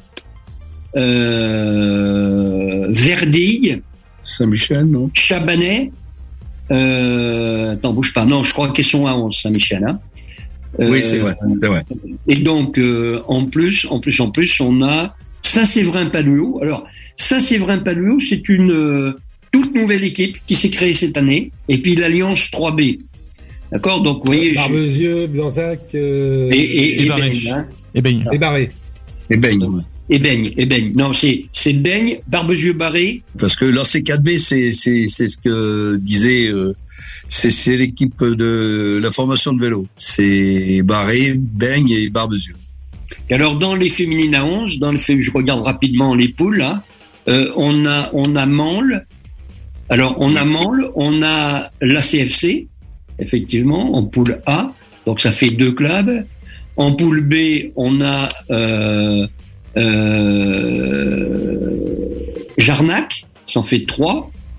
Euh, Verdille, Saint-Michel, non? Chabanais, euh, attends, bouge pas, non, je crois qu'elles sont à onze, Saint-Michel, hein. Euh, oui, c'est vrai, c'est vrai. Et donc, euh, en plus, en plus, en plus, on a Saint-Séverin-Paluau. Alors, Saint-Séverin-Paluau, c'est une euh, toute nouvelle équipe qui s'est créée cette année, et puis l'Alliance trois B. D'accord? Donc, vous voyez. Barbezieux, Blanzac, euh... et, et, et, et Beigne. Hein. Et Beigne. Et Barré. Et Beigne, ouais. Et Beigne, et Beigne. Non, c'est, c'est Beigne, Barbezieux, Barré. Parce que l'A C quatre B, c'est, c'est, c'est ce que disait, euh, c'est, c'est l'équipe de la formation de vélo. C'est Barré, Beigne et Barbezieux. Et alors, dans les féminines à onze, dans les féminines, je regarde rapidement les poules, là, euh, on a, on a Mansle. Alors, on a Mansle, on a l'A C F C, effectivement, en poule A. Donc, ça fait deux clubs. En poule B, on a, euh, Euh, Jarnac, ça en fait trois.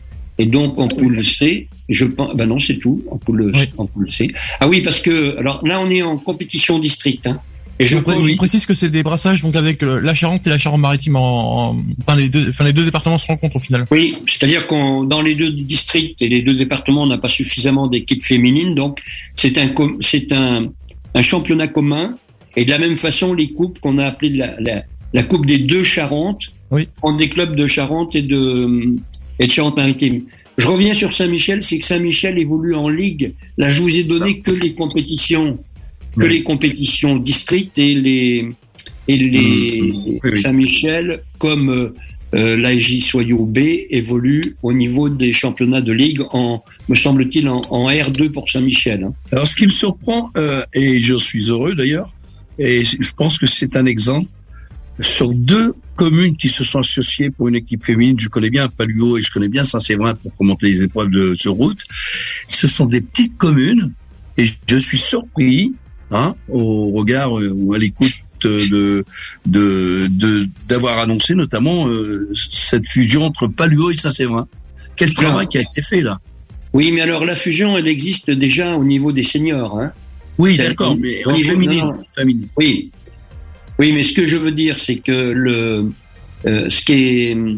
Et donc en poule C, je pense, ben non, c'est tout en poule, oui. en poule C. Ah oui, parce que alors là on est en compétition district. Hein. Et je, je, pré- je précise que c'est des brassages donc avec la Charente et la Charente-Maritime en, en enfin les deux, enfin les deux départements se rencontrent au final. Oui, c'est-à-dire qu'on dans les deux districts et les deux départements on n'a pas suffisamment d'équipes féminines, donc c'est un c'est un un championnat commun. Et de la même façon, les coupes qu'on a appelées la, la, la coupe des deux Charentes, oui. en des clubs de Charente et de, et de Charente-Maritime. Je reviens sur Saint-Michel, c'est que Saint-Michel évolue en ligue. Là, je vous ai donné que les compétitions, que oui. les compétitions districts et les, et les mmh. oui. Saint-Michel, comme euh, l'A J Soyaux B, évolue au niveau des championnats de ligue en, me semble-t-il, en, en R deux pour Saint-Michel. Hein. Alors, ce qui me surprend, euh, et je suis heureux d'ailleurs, et je pense que c'est un exemple, sur deux communes qui se sont associées pour une équipe féminine, je connais bien Paluo et je connais bien Saint-Séverin pour commenter les épreuves de sur route, ce sont des petites communes, et je suis surpris, hein, au regard ou à l'écoute de, de, de, d'avoir annoncé notamment euh, cette fusion entre Paluo et Saint-Séverin. Quel travail qui a été fait là. Oui, mais alors la fusion, elle existe déjà au niveau des seniors, hein. Oui, c'est d'accord, mais en féminin. Oui, oui, mais ce que je veux dire, c'est que le, euh, ce qui est, euh,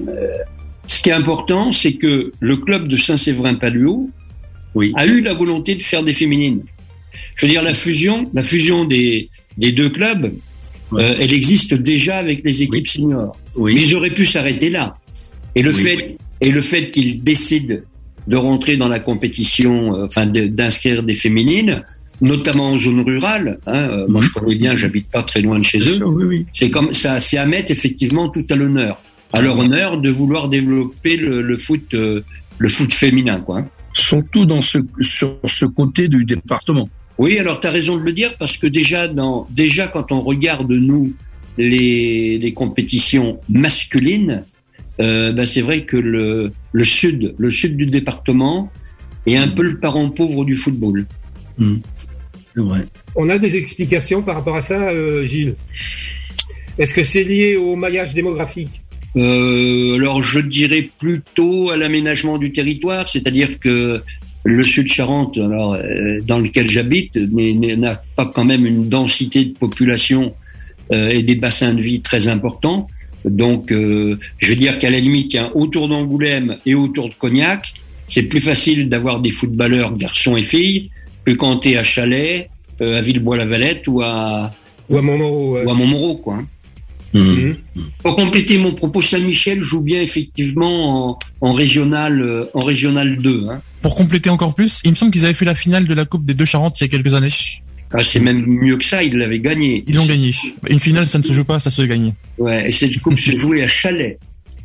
ce qui est important, c'est que le club de Saint-Séverin-Paluo oui. a eu la volonté de faire des féminines. Je veux dire, la fusion, la fusion des des deux clubs, ouais. euh, elle existe déjà avec les équipes oui. seniors. Oui. Mais ils auraient pu s'arrêter là. Et le oui. fait, et le fait qu'ils décident de rentrer dans la compétition, euh, enfin de, d'inscrire des féminines, notamment en zone rurale. Hein, euh, mmh. Moi, je connais bien, j'habite pas très loin de chez bien eux. Sûr, oui, oui. C'est comme ça, c'est à mettre effectivement tout à l'honneur, à leur honneur de vouloir développer le, le foot, euh, le foot féminin, quoi. Surtout dans ce sur ce côté du département. Oui, alors tu as raison de le dire parce que déjà dans déjà quand on regarde nous les les compétitions masculines, euh, ben c'est vrai que le le sud le sud du département est un mmh. peu le parent pauvre du football. Mmh. C'est vrai. On a des explications par rapport à ça, euh, Gilles. Est-ce que c'est lié au maillage démographique ? euh, Alors je dirais plutôt à l'aménagement du territoire, c'est-à-dire que le Sud-Charente, alors euh, dans lequel j'habite, n'est, n'a pas quand même une densité de population euh, et des bassins de vie très importants. Donc, euh, je veux dire qu'à la limite, hein, autour d'Angoulême et autour de Cognac, c'est plus facile d'avoir des footballeurs garçons et filles que quand t'es à Chalais, euh, à Villebois-la-Valette ou à ou à Montmoreau, ouais. ou à Montmoreau, quoi. Hein. Mmh. Pour compléter mon propos, Saint-Michel joue bien effectivement en, en régional, euh, en régional deux. Hein. Pour compléter encore plus, il me semble qu'ils avaient fait la finale de la Coupe des deux Charentes il y a quelques années. Ah, c'est même mieux que ça, ils l'avaient gagné. Ils l'ont gagné. Une finale, ça ne se joue pas, ça se gagne. Ouais, et cette coupe se jouait à Chalais.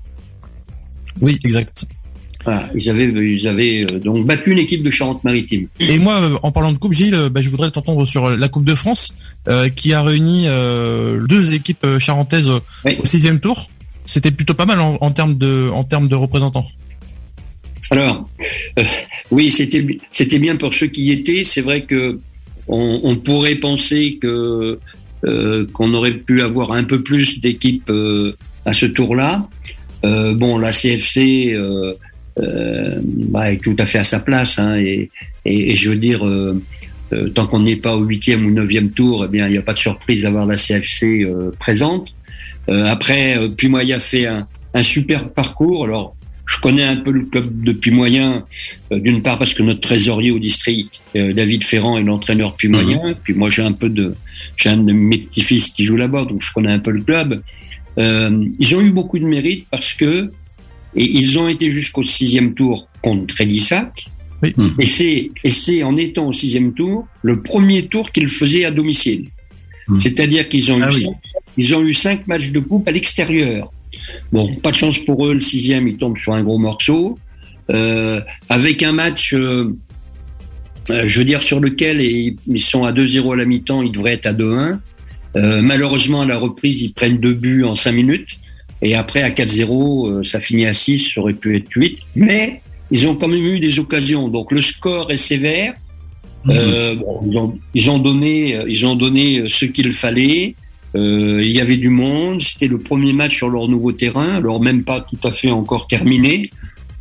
Oui, exact. Ah, ils avaient, ils avaient donc battu une équipe de Charente-Maritime. Et moi, en parlant de coupe, Gilles, bah, je voudrais t'entendre sur la Coupe de France, euh, qui a réuni euh, deux équipes charentaises oui. au sixième tour. C'était plutôt pas mal en, en termes de, en termes de représentants. Alors, euh, oui, c'était, c'était bien pour ceux qui y étaient. C'est vrai que on, on pourrait penser que euh, qu'on aurait pu avoir un peu plus d'équipes euh, à ce tour-là. Euh, bon, la C F C euh, euh, bah, est tout à fait à sa place, hein, et, et, et je veux dire, euh, euh, tant qu'on n'est pas au huitième ou neuvième tour, eh bien, il n'y a pas de surprise d'avoir la C F C euh, présente. Euh, après, euh, Puy-Moyen fait un, un super parcours. Alors, je connais un peu le club de Puy-Moyen, euh, d'une part parce que notre trésorier au district, euh, David Ferrand, est l'entraîneur Puy-Moyen. Mmh. Puis moi, j'ai un peu de, j'ai un de mes petits-fils qui joue là-bas, donc je connais un peu le club. Euh, ils ont eu beaucoup de mérite parce que, et ils ont été jusqu'au sixième tour contre Trélissac. Oui. Et c'est, et c'est en étant au sixième tour, le premier tour qu'ils faisaient à domicile. Mmh. C'est-à-dire qu'ils ont, ah eu oui. cinq, ils ont eu cinq matchs de coupe à l'extérieur. Bon, pas de chance pour eux, le sixième, ils tombent sur un gros morceau. Euh, avec un match, euh, euh, je veux dire, sur lequel ils, ils sont à deux zéro à la mi-temps, ils devraient être à deux un. Euh, malheureusement, à la reprise, ils prennent deux buts en cinq minutes. Et après, à quatre zéro, euh, ça finit à six, ça aurait pu être huit. Mais ils ont quand même eu des occasions. Donc, le score est sévère. Mmh. Euh, bon, ils ont, ils ont donné, ils ont donné ce qu'il fallait. Euh, il y avait du monde. C'était le premier match sur leur nouveau terrain. Alors, même pas tout à fait encore terminé.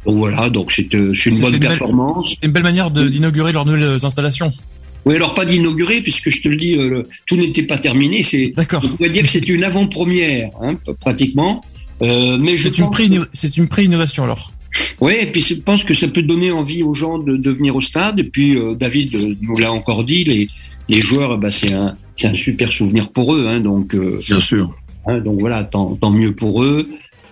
Donc voilà, donc c'est, euh, c'est une c'est bonne une performance. Belle, une belle manière de, d'inaugurer leurs nouvelles installations. Oui, alors pas d'inaugurer, puisque je te le dis, euh, tout n'était pas terminé. C'est, D'accord. on pourrait dire que c'est une avant-première, hein, pratiquement. Euh, mais je c'est, une pré- que... c'est une pré-innovation alors. Oui, et puis je pense que ça peut donner envie aux gens de, de venir au stade. Et puis euh, David euh, nous l'a encore dit, les, les joueurs, bah, c'est un, c'est un super souvenir pour eux. Hein, donc, euh, bien sûr. Hein, donc voilà, tant, tant mieux pour eux.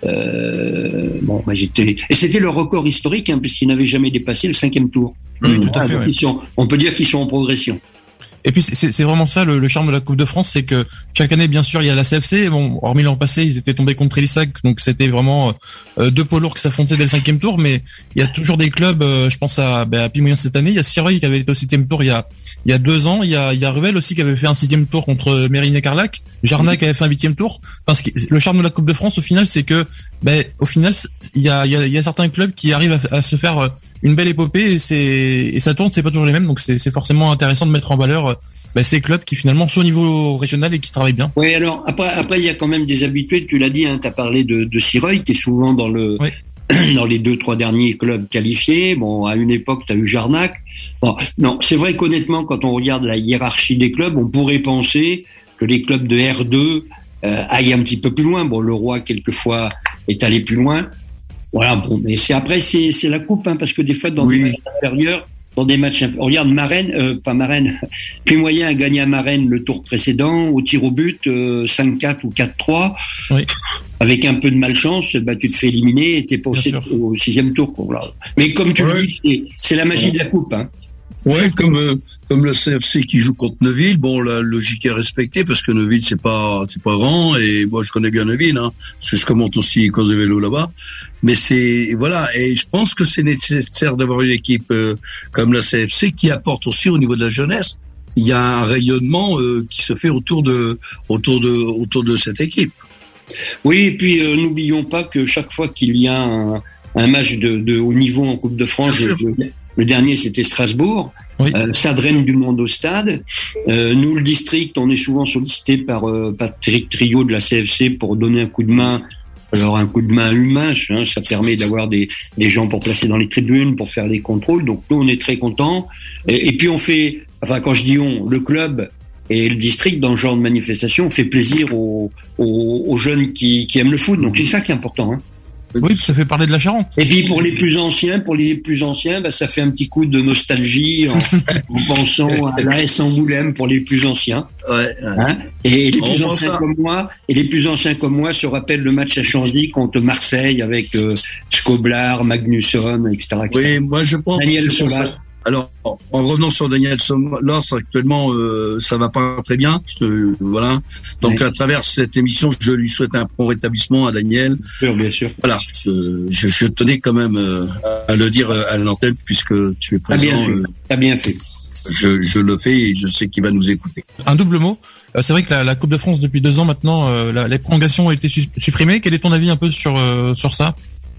Euh, bon, bah, j'étais et c'était leur record historique, hein, puisqu'ils n'avaient jamais dépassé le cinquième tour. Oui, mmh, tout à fait. Ouais. Ils sont, on peut dire qu'ils sont en progression. Et puis c'est, c'est vraiment ça le, le charme de la Coupe de France, c'est que chaque année, bien sûr, il y a la C F C. Bon, hormis l'an passé, ils étaient tombés contre Trélissac, donc c'était vraiment euh, deux poids lourds qui s'affrontaient dès le cinquième tour. Mais il y a toujours des clubs. Euh, je pense à, bah, à Pimoyen cette année. Il y a Sireuil qui avait été au septième tour il y a il y a deux ans. Il y a il y a Ruel aussi qui avait fait un sixième tour contre Mérignac-Carlac. Jarnac avait fait un huitième tour. Parce que le charme de la Coupe de France, au final, c'est que ben au final il y a il y a il y a certains clubs qui arrivent à, à se faire une belle épopée et c'est et ça tourne, c'est pas toujours les mêmes, donc c'est c'est forcément intéressant de mettre en valeur ben, ces clubs qui finalement sont au niveau régional et qui travaillent bien. Oui, alors après après il y a quand même des habitués, tu l'as dit, hein, tu as parlé de de Sireuil qui est souvent dans le oui. dans les deux trois derniers clubs qualifiés. Bon, à une époque tu as eu Jarnac. Bon, non, c'est vrai qu'honnêtement quand on regarde la hiérarchie des clubs, on pourrait penser que les clubs de R deux euh, aillent un petit peu plus loin. Bon, le Roi quelquefois est allé plus loin. Voilà, bon, mais c'est après c'est c'est la coupe, hein, parce que des fois dans oui. des matchs inférieurs, dans des matchs, on regarde Marennes, euh, pas Marennes, Pimoyen a gagné à Marennes le tour précédent au tir au but euh, cinq quatre ou quatre trois. Oui. Avec un peu de malchance, bah tu te fais éliminer et t'es pas au, au sixième tour. Quoi, voilà. Mais comme tu ouais. le dis, c'est, c'est la magie de la coupe, hein. Ouais, comme euh, comme le C F C qui joue contre Neuville, bon la logique est respectée parce que Neuville c'est pas c'est pas grand et moi je connais bien Neuville, hein, parce que je commente aussi les courses de vélo là-bas. Mais c'est voilà et je pense que c'est nécessaire d'avoir une équipe euh, comme la C F C qui apporte aussi au niveau de la jeunesse. Il y a un rayonnement euh, qui se fait autour de autour de autour de cette équipe. Oui, et puis euh, n'oublions pas que chaque fois qu'il y a un, un match de, de haut niveau en Coupe de France, je, je, le dernier c'était Strasbourg, oui. euh, ça draine du monde au stade. Euh, nous, le district, on est souvent sollicité par euh, Patrick Trio de la C F C pour donner un coup de main. Alors un coup de main humain, hein, ça permet d'avoir des, des gens pour placer dans les tribunes, pour faire les contrôles. Donc nous, on est très contents. Et, et puis on fait, enfin quand je dis on, le club et le district dans ce genre de manifestation, on fait plaisir aux, aux, aux jeunes qui, qui aiment le foot. Donc c'est ça qui est important. Hein. Oui, ça fait parler de la Charente. Et puis pour les plus anciens, pour les plus anciens, bah, ça fait un petit coup de nostalgie en, en pensant à l'A S Angoulême pour les plus anciens. Ouais. Hein, et les plus anciens comme moi, et les plus anciens comme moi se rappellent le match à Changy contre Marseille avec euh, Scoblar, Magnusson, et cetera, et cetera. Oui, moi je pense. Daniel je pense Solas. Alors, en revenant sur Daniel Solas, actuellement, euh, ça va pas très bien. Euh, voilà. Donc, oui. À travers cette émission, je lui souhaite un prompt rétablissement à Daniel. Bien sûr, bien sûr. Voilà. Je, je, je tenais quand même euh, à le dire à l'antenne puisque tu es présent. T'as bien fait. Euh, T'as bien fait. Je, je le fais et je sais qu'il va nous écouter. Un double mot. Euh, c'est vrai que la, la Coupe de France depuis deux ans maintenant, euh, la, les prolongations ont été su- supprimées. Quel est ton avis un peu sur euh, sur ça ?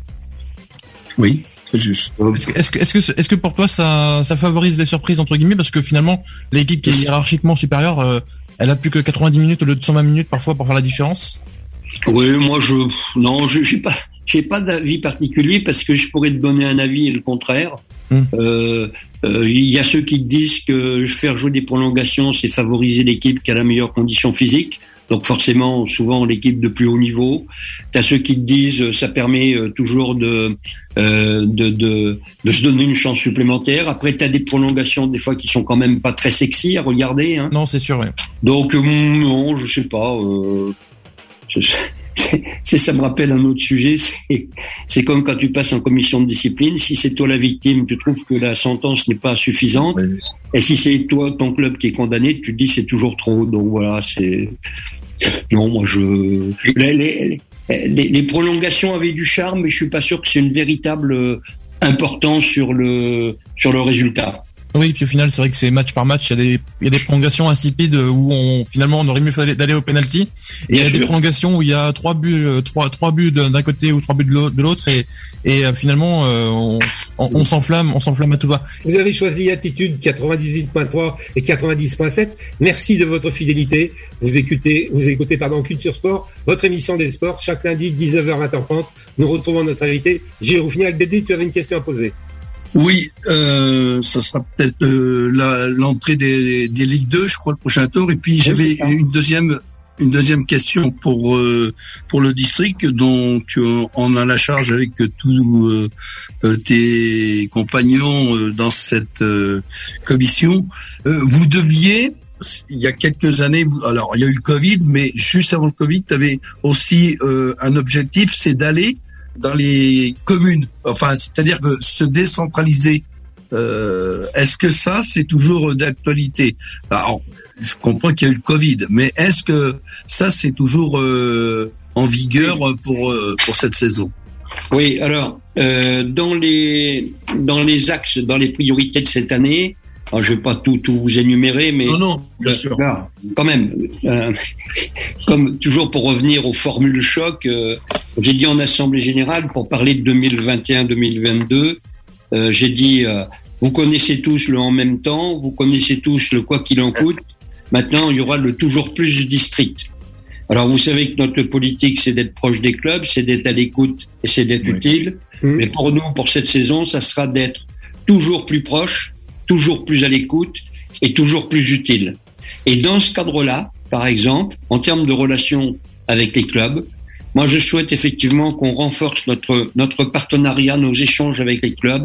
Oui. Juste. Est-ce que, est-ce que, est-ce que, est-ce que pour toi ça, ça favorise les surprises entre guillemets parce que finalement l'équipe qui est hiérarchiquement supérieure, euh, elle a plus que quatre-vingt-dix minutes au lieu de cent vingt minutes parfois pour faire la différence. Oui, moi je non, je j'ai pas j'ai pas d'avis particulier parce que je pourrais te donner un avis et le contraire. Hum. Euh, euh, il y a ceux qui te disent que faire jouer des prolongations, c'est favoriser l'équipe qui a la meilleure condition physique. Donc forcément, souvent l'équipe de plus haut niveau. T'as ceux qui te disent ça permet euh, toujours de, euh, de de de se donner une chance supplémentaire. Après, t'as des prolongations des fois qui sont quand même pas très sexy à regarder. Hein. Non, c'est sûr. Oui. Donc euh, non, je sais pas. Euh, c'est, c'est, ça me rappelle un autre sujet. C'est, c'est comme quand tu passes en commission de discipline. Si c'est toi la victime, tu trouves que la sentence n'est pas suffisante. Oui. Et si c'est toi ton club qui est condamné, tu te dis c'est toujours trop. Donc voilà, c'est non, moi je les, les, les, les prolongations avaient du charme, mais je suis pas sûr que c'est une véritable importance sur le sur le résultat. Oui, puis au final, c'est vrai que c'est match par match. Il y a des, il y a des prolongations insipides où on, finalement, on aurait mieux fait d'aller au penalty. Et il y a sûr. des prolongations où il y a trois buts, trois, trois buts d'un côté ou trois buts de l'autre, et, et finalement, on, on, on s'enflamme, on s'enflamme à tout va. Vous avez choisi Attitude quatre-vingt-dix-huit point trois et quatre-vingt-dix point sept. Merci de votre fidélité. Vous écoutez, vous écoutez, pardon, Culture Sport, votre émission des sports, chaque lundi, dix-neuf heures, vingt heures trente. Nous retrouvons notre invité, Gilles Rouffignac. Dédé, tu avais une question à poser. Oui, euh, ça sera peut-être euh, la, l'entrée des, des Ligue deux, je crois, le prochain tour. Et puis j'avais une deuxième, une deuxième question pour euh, pour le district dont tu en as la charge avec tous euh, tes compagnons euh, dans cette euh, commission. Euh, vous deviez, il y a quelques années, alors il y a eu le Covid, mais juste avant le Covid, tu avais aussi euh, un objectif, c'est d'aller dans les communes, enfin, c'est-à-dire que se décentraliser. Euh, est-ce que ça, c'est toujours d'actualité? Alors, je comprends qu'il y a eu le Covid, mais est-ce que ça, c'est toujours euh, en vigueur pour euh, pour cette saison? Oui, alors euh, dans les dans les axes, dans les priorités de cette année, alors je vais pas tout tout vous énumérer, mais non, non, bien euh, sûr. Là, quand même, euh, comme toujours pour revenir aux formules choc. Euh, J'ai dit en assemblée générale, pour parler de deux mille vingt et un deux mille vingt-deux, euh, j'ai dit, euh, vous connaissez tous le en même temps, vous connaissez tous le quoi qu'il en coûte. Maintenant, il y aura le toujours plus de district. Alors, vous savez que notre politique, c'est d'être proche des clubs, c'est d'être à l'écoute et c'est d'être oui. utile. Mmh. Mais pour nous, pour cette saison, ça sera d'être toujours plus proche, toujours plus à l'écoute et toujours plus utile. Et dans ce cadre-là, par exemple, en termes de relations avec les clubs, moi, je souhaite effectivement qu'on renforce notre notre partenariat, nos échanges avec les clubs.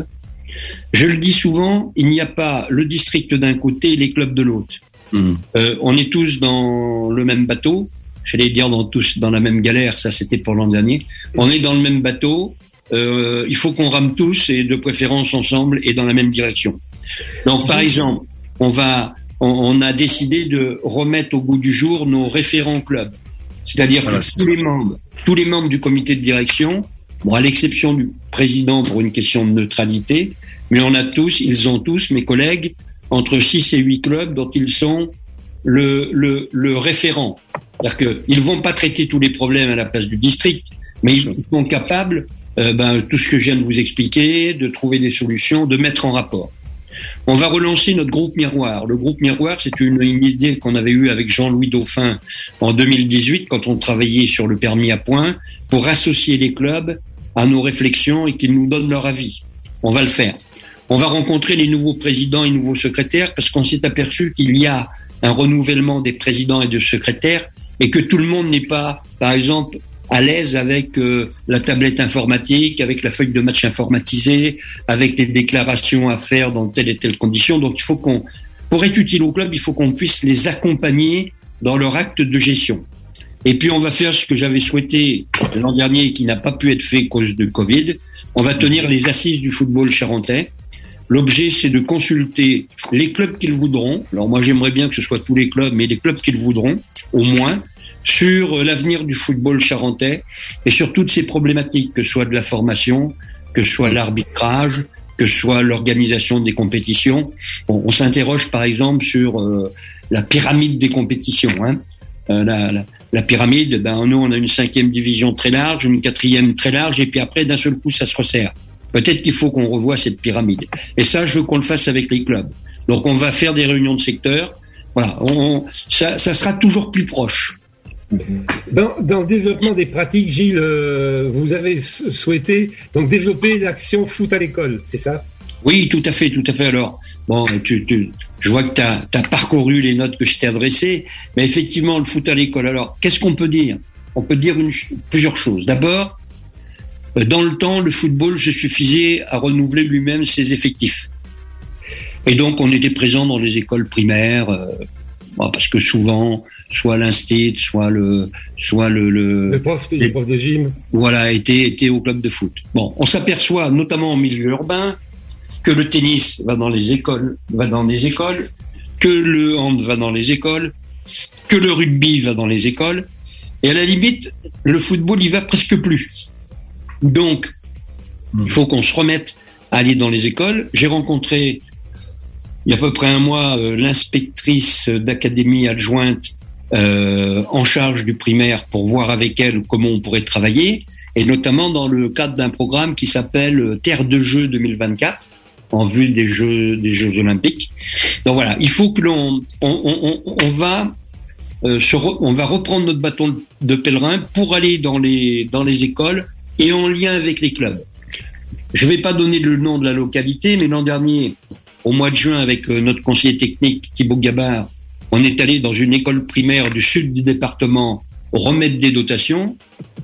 Je le dis souvent, il n'y a pas le district d'un côté et les clubs de l'autre. Mmh. Euh, on est tous dans le même bateau. J'allais dire dans tous dans la même galère. Ça, c'était pour l'an dernier. On est dans le même bateau. Euh, il faut qu'on rame tous et de préférence ensemble et dans la même direction. Donc, par exemple, on va, on, on a décidé de remettre au goût du jour nos référents clubs. C'est-à-dire voilà, que tous les membres, tous les membres du comité de direction, bon, à l'exception du président pour une question de neutralité, mais on a tous, ils ont tous, mes collègues, entre six et huit clubs dont ils sont le, le, le référent. C'est-à-dire qu'ils vont pas traiter tous les problèmes à la place du district, mais ils sont capables, euh, ben, tout ce que je viens de vous expliquer, de trouver des solutions, de mettre en rapport. On va relancer notre groupe Miroir. Le groupe Miroir, c'est une, une idée qu'on avait eue avec Jean-Louis Dauphin en deux mille dix-huit, quand on travaillait sur le permis à points, pour associer les clubs à nos réflexions et qu'ils nous donnent leur avis. On va le faire. On va rencontrer les nouveaux présidents et nouveaux secrétaires parce qu'on s'est aperçu qu'il y a un renouvellement des présidents et de secrétaires et que tout le monde n'est pas, par exemple, à l'aise avec euh, la tablette informatique, avec la feuille de match informatisée, avec les déclarations à faire dans telle et telle condition. Donc il faut qu'on, pour être utile au club, il faut qu'on puisse les accompagner dans leur acte de gestion. Et puis on va faire ce que j'avais souhaité l'an dernier et qui n'a pas pu être fait à cause du Covid. On va tenir les assises du football charentais. L'objet, c'est de consulter les clubs qu'ils voudront. Alors moi, j'aimerais bien que ce soit tous les clubs, mais les clubs qu'ils voudront, au moins, sur l'avenir du football charentais et sur toutes ces problématiques, que ce soit de la formation, que ce soit l'arbitrage, que ce soit l'organisation des compétitions. Bon, on s'interroge par exemple sur euh, la pyramide des compétitions. Hein. Euh, la, la, la pyramide, ben nous on a une cinquième division très large, une quatrième très large, et puis après d'un seul coup ça se resserre. Peut-être qu'il faut qu'on revoie cette pyramide. Et ça, je veux qu'on le fasse avec les clubs. Donc on va faire des réunions de secteur. Voilà, on, ça, ça sera toujours plus proche. Dans, dans le développement des pratiques, Gilles, euh, vous avez souhaité donc développer l'action foot à l'école, c'est ça? Oui, tout à fait, tout à fait. Alors, bon, tu, tu, je vois que tu as parcouru les notes que je t'ai adressées, mais effectivement, le foot à l'école. Alors, qu'est-ce qu'on peut dire? On peut dire une, plusieurs choses. D'abord, dans le temps, le football se suffisait à renouveler lui-même ses effectifs. Et donc, on était présent dans les écoles primaires, euh, bon, parce que souvent, soit l'instit, soit le, soit le, le, le prof, le prof de gym. Voilà, était, était au club de foot. Bon, on s'aperçoit, notamment en milieu urbain, que le tennis va dans les écoles, va dans les écoles, que le hand va dans les écoles, que le rugby va dans les écoles, et à la limite, le football y va presque plus. Donc, mmh. il faut qu'on se remette à aller dans les écoles. J'ai rencontré il y a à peu près un mois, euh, l'inspectrice d'académie adjointe euh, en charge du primaire pour voir avec elle comment on pourrait travailler, et notamment dans le cadre d'un programme qui s'appelle Terre de Jeux deux mille vingt-quatre, en vue des Jeux des Jeux Olympiques. Donc voilà, il faut que l'on on, on, on va euh, se re, on va reprendre notre bâton de pèlerin pour aller dans les dans les écoles et en lien avec les clubs. Je ne vais pas donner le nom de la localité, mais l'an dernier, au mois de juin, avec euh, notre conseiller technique Thibaut Gabard, on est allé dans une école primaire du sud du département remettre des dotations.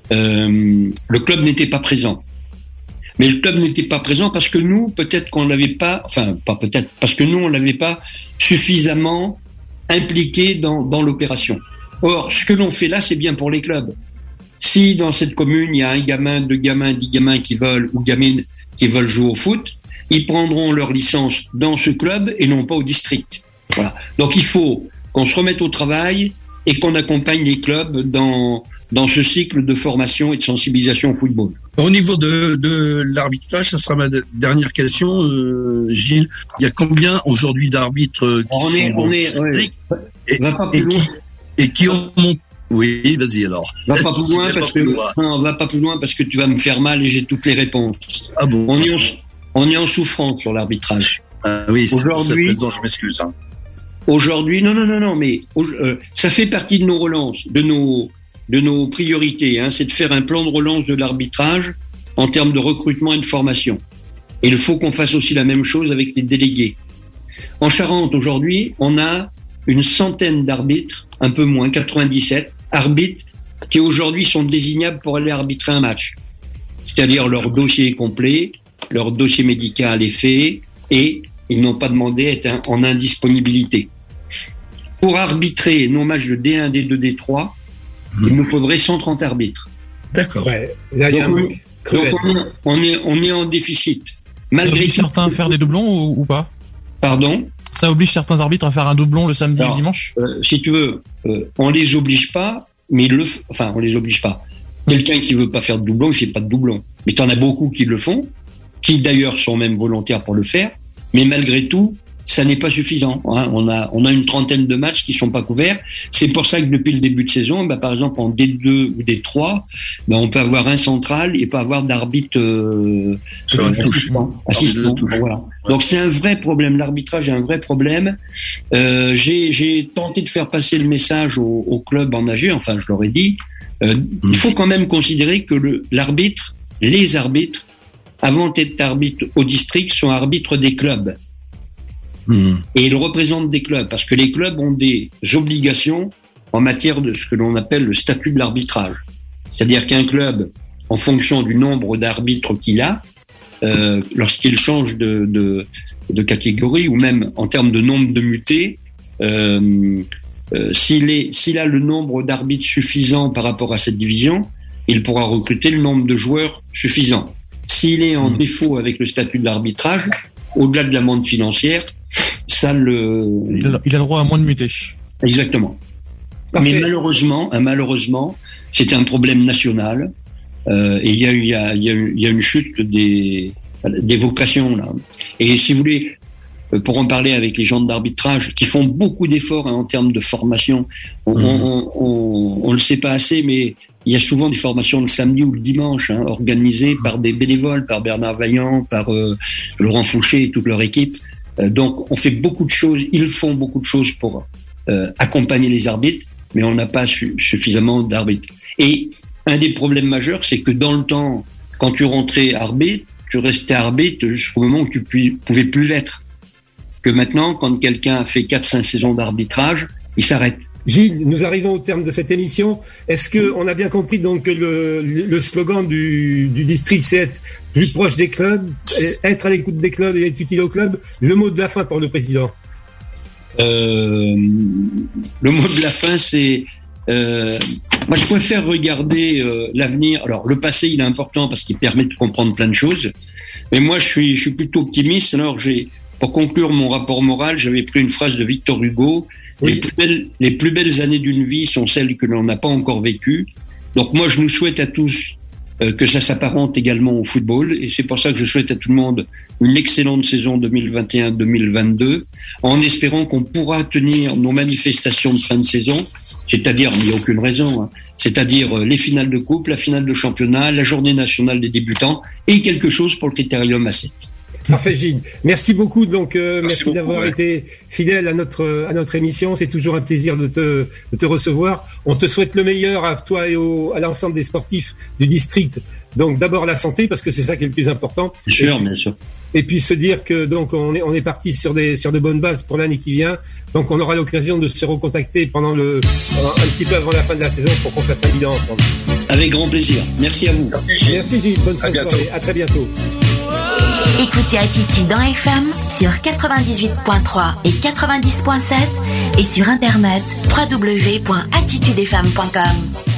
Euh, le club n'était pas présent. Mais le club n'était pas présent parce que nous, peut-être qu'on l'avait pas, enfin, pas peut-être, parce que nous, on l'avait pas suffisamment impliqué dans, dans l'opération. Or, ce que l'on fait là, c'est bien pour les clubs. Si dans cette commune, il y a un gamin, deux gamins, dix gamins qui veulent, ou gamines qui veulent jouer au foot, ils prendront leur licence dans ce club et non pas au district. Voilà. Donc, il faut qu'on se remette au travail et qu'on accompagne les clubs dans, dans ce cycle de formation et de sensibilisation au football. Au niveau de, de l'arbitrage, ça sera ma dernière question, euh, Gilles. Il y a combien aujourd'hui d'arbitres qui on sont est, on est, ouais. et, va pas plus et, loin. Qui, et qui ont monté. Oui, vas-y alors. Va pas plus loin parce que non, va pas plus loin parce que tu vas me faire mal et j'ai toutes les réponses. Ah bon. On est en, on est en souffrance sur l'arbitrage. Ah oui, c'est aujourd'hui. Pour cette raison, je m'excuse. Hein. Aujourd'hui, non, non, non, non, mais euh, ça fait partie de nos relances, de nos de nos priorités. Hein, c'est de faire un plan de relance de l'arbitrage en termes de recrutement et de formation. Et il faut qu'on fasse aussi la même chose avec les délégués. En Charente, aujourd'hui, on a une centaine d'arbitres, un peu moins, quatre-vingt-dix-sept arbitres qui aujourd'hui sont désignables pour aller arbitrer un match. C'est-à-dire leur dossier est complet, leur dossier médical est fait et ils n'ont pas demandé à être en indisponibilité. Pour arbitrer nos matchs de D un, D deux, D trois, mmh. il nous faudrait cent trente arbitres. D'accord. Ouais, là, il y a donc, un on, donc on, on, est, on est en déficit. Malgré ça oblige certains à faire des doublons ou, ou pas? Pardon? Ça oblige certains arbitres à faire un doublon le samedi Alors, et le dimanche? euh, Si tu veux, euh, on les oblige pas, mais ils le f... enfin, on les oblige pas. Quelqu'un qui veut pas faire de doublon, il fait pas de doublon. Mais t'en as beaucoup qui le font, qui d'ailleurs sont même volontaires pour le faire, mais malgré tout, ça n'est pas suffisant. Hein. On a, on a une trentaine de matchs qui sont pas couverts. C'est pour ça que depuis le début de saison, bah, par exemple en D deux ou D trois, bah, on peut avoir un central et pas avoir d'arbitre euh, sur une touche. Assistant. Touche. Voilà. Ouais. Donc c'est un vrai problème. L'arbitrage est un vrai problème. Euh, j'ai, j'ai tenté de faire passer le message au, au club en A G, enfin je leur ai dit. Euh, mmh. Il faut quand même considérer que le, l'arbitre, les arbitres, avant d'être arbitres au district, sont arbitres des clubs. Mmh. Et ils représentent des clubs, parce que les clubs ont des obligations en matière de ce que l'on appelle le statut de l'arbitrage. C'est-à-dire qu'un club, en fonction du nombre d'arbitres qu'il a, euh, lorsqu'il change de, de, de catégorie, ou même en termes de nombre de mutés, euh, euh, s'il, est, s'il a le nombre d'arbitres suffisant par rapport à cette division, il pourra recruter le nombre de joueurs suffisant. S'il est en mmh. défaut avec le statut de l'arbitrage, au-delà de l'amende financière, ça le... Il a, il a le droit à moins de mutés. Exactement. Parfait. Mais malheureusement, malheureusement, c'est un problème national. Euh, et il y a, il y a, il y a, il y a une chute des, des vocations là. Et si vous voulez, pour en parler avec les gens d'arbitrage qui font beaucoup d'efforts hein, en termes de formation, on, mmh. on, on, on le sait pas assez, mais il y a souvent des formations le samedi ou le dimanche, hein, organisées par des bénévoles, par Bernard Vaillant, par euh, Laurent Fouché et toute leur équipe. Euh, donc, on fait beaucoup de choses, ils font beaucoup de choses pour euh, accompagner les arbitres, mais on n'a pas su- suffisamment d'arbitres. Et un des problèmes majeurs, c'est que dans le temps, quand tu rentrais arbitre, tu restais arbitre jusqu'au moment où tu pu- pouvais plus l'être. Que maintenant, quand quelqu'un a fait quatre cinq saisons d'arbitrage, il s'arrête. Gilles, nous arrivons au terme de cette émission. Est-ce que on a bien compris donc que le, le slogan du, du district, c'est être plus proche des clubs, être à l'écoute des clubs et être utile aux clubs? Le mot de la fin pour le président. Euh, le mot de la fin, c'est euh, moi je préfère regarder euh, l'avenir. Alors le passé, il est important parce qu'il permet de comprendre plein de choses. Mais moi, je suis, je suis plutôt optimiste. Alors j'ai, pour conclure mon rapport moral, j'avais pris une phrase de Victor Hugo. Oui. Les plus belles, les plus belles années d'une vie sont celles que l'on n'a pas encore vécues. Donc moi, je nous souhaite à tous euh, que ça s'apparente également au football. Et c'est pour ça que je souhaite à tout le monde une excellente saison deux mille vingt et un deux mille vingt-deux, en espérant qu'on pourra tenir nos manifestations de fin de saison, c'est-à-dire, il n'y a aucune raison, hein, c'est-à-dire les finales de coupe, la finale de championnat, la journée nationale des débutants et quelque chose pour le critérium A sept. Parfait, Gilles. Merci beaucoup. Donc, euh, merci, merci beaucoup, d'avoir ouais. été fidèle à notre à notre émission. C'est toujours un plaisir de te de te recevoir. On te souhaite le meilleur à toi et au, à l'ensemble des sportifs du district. Donc, d'abord la santé, parce que c'est ça qui est le plus important. Bien sûr, puis, bien sûr. Et puis se dire que donc on est on est parti sur des sur de bonnes bases pour l'année qui vient. Donc, on aura l'occasion de se recontacter pendant le un petit peu avant la fin de la saison pour qu'on fasse un bilan ensemble. Avec grand plaisir. Merci à vous. Merci Gilles. Merci Gilles. Bonne fin de soirée. À très bientôt. Écoutez Attitude en F M sur quatre-vingt-dix-huit virgule trois et quatre-vingt-dix virgule sept et sur internet w w w point attitude f m point com.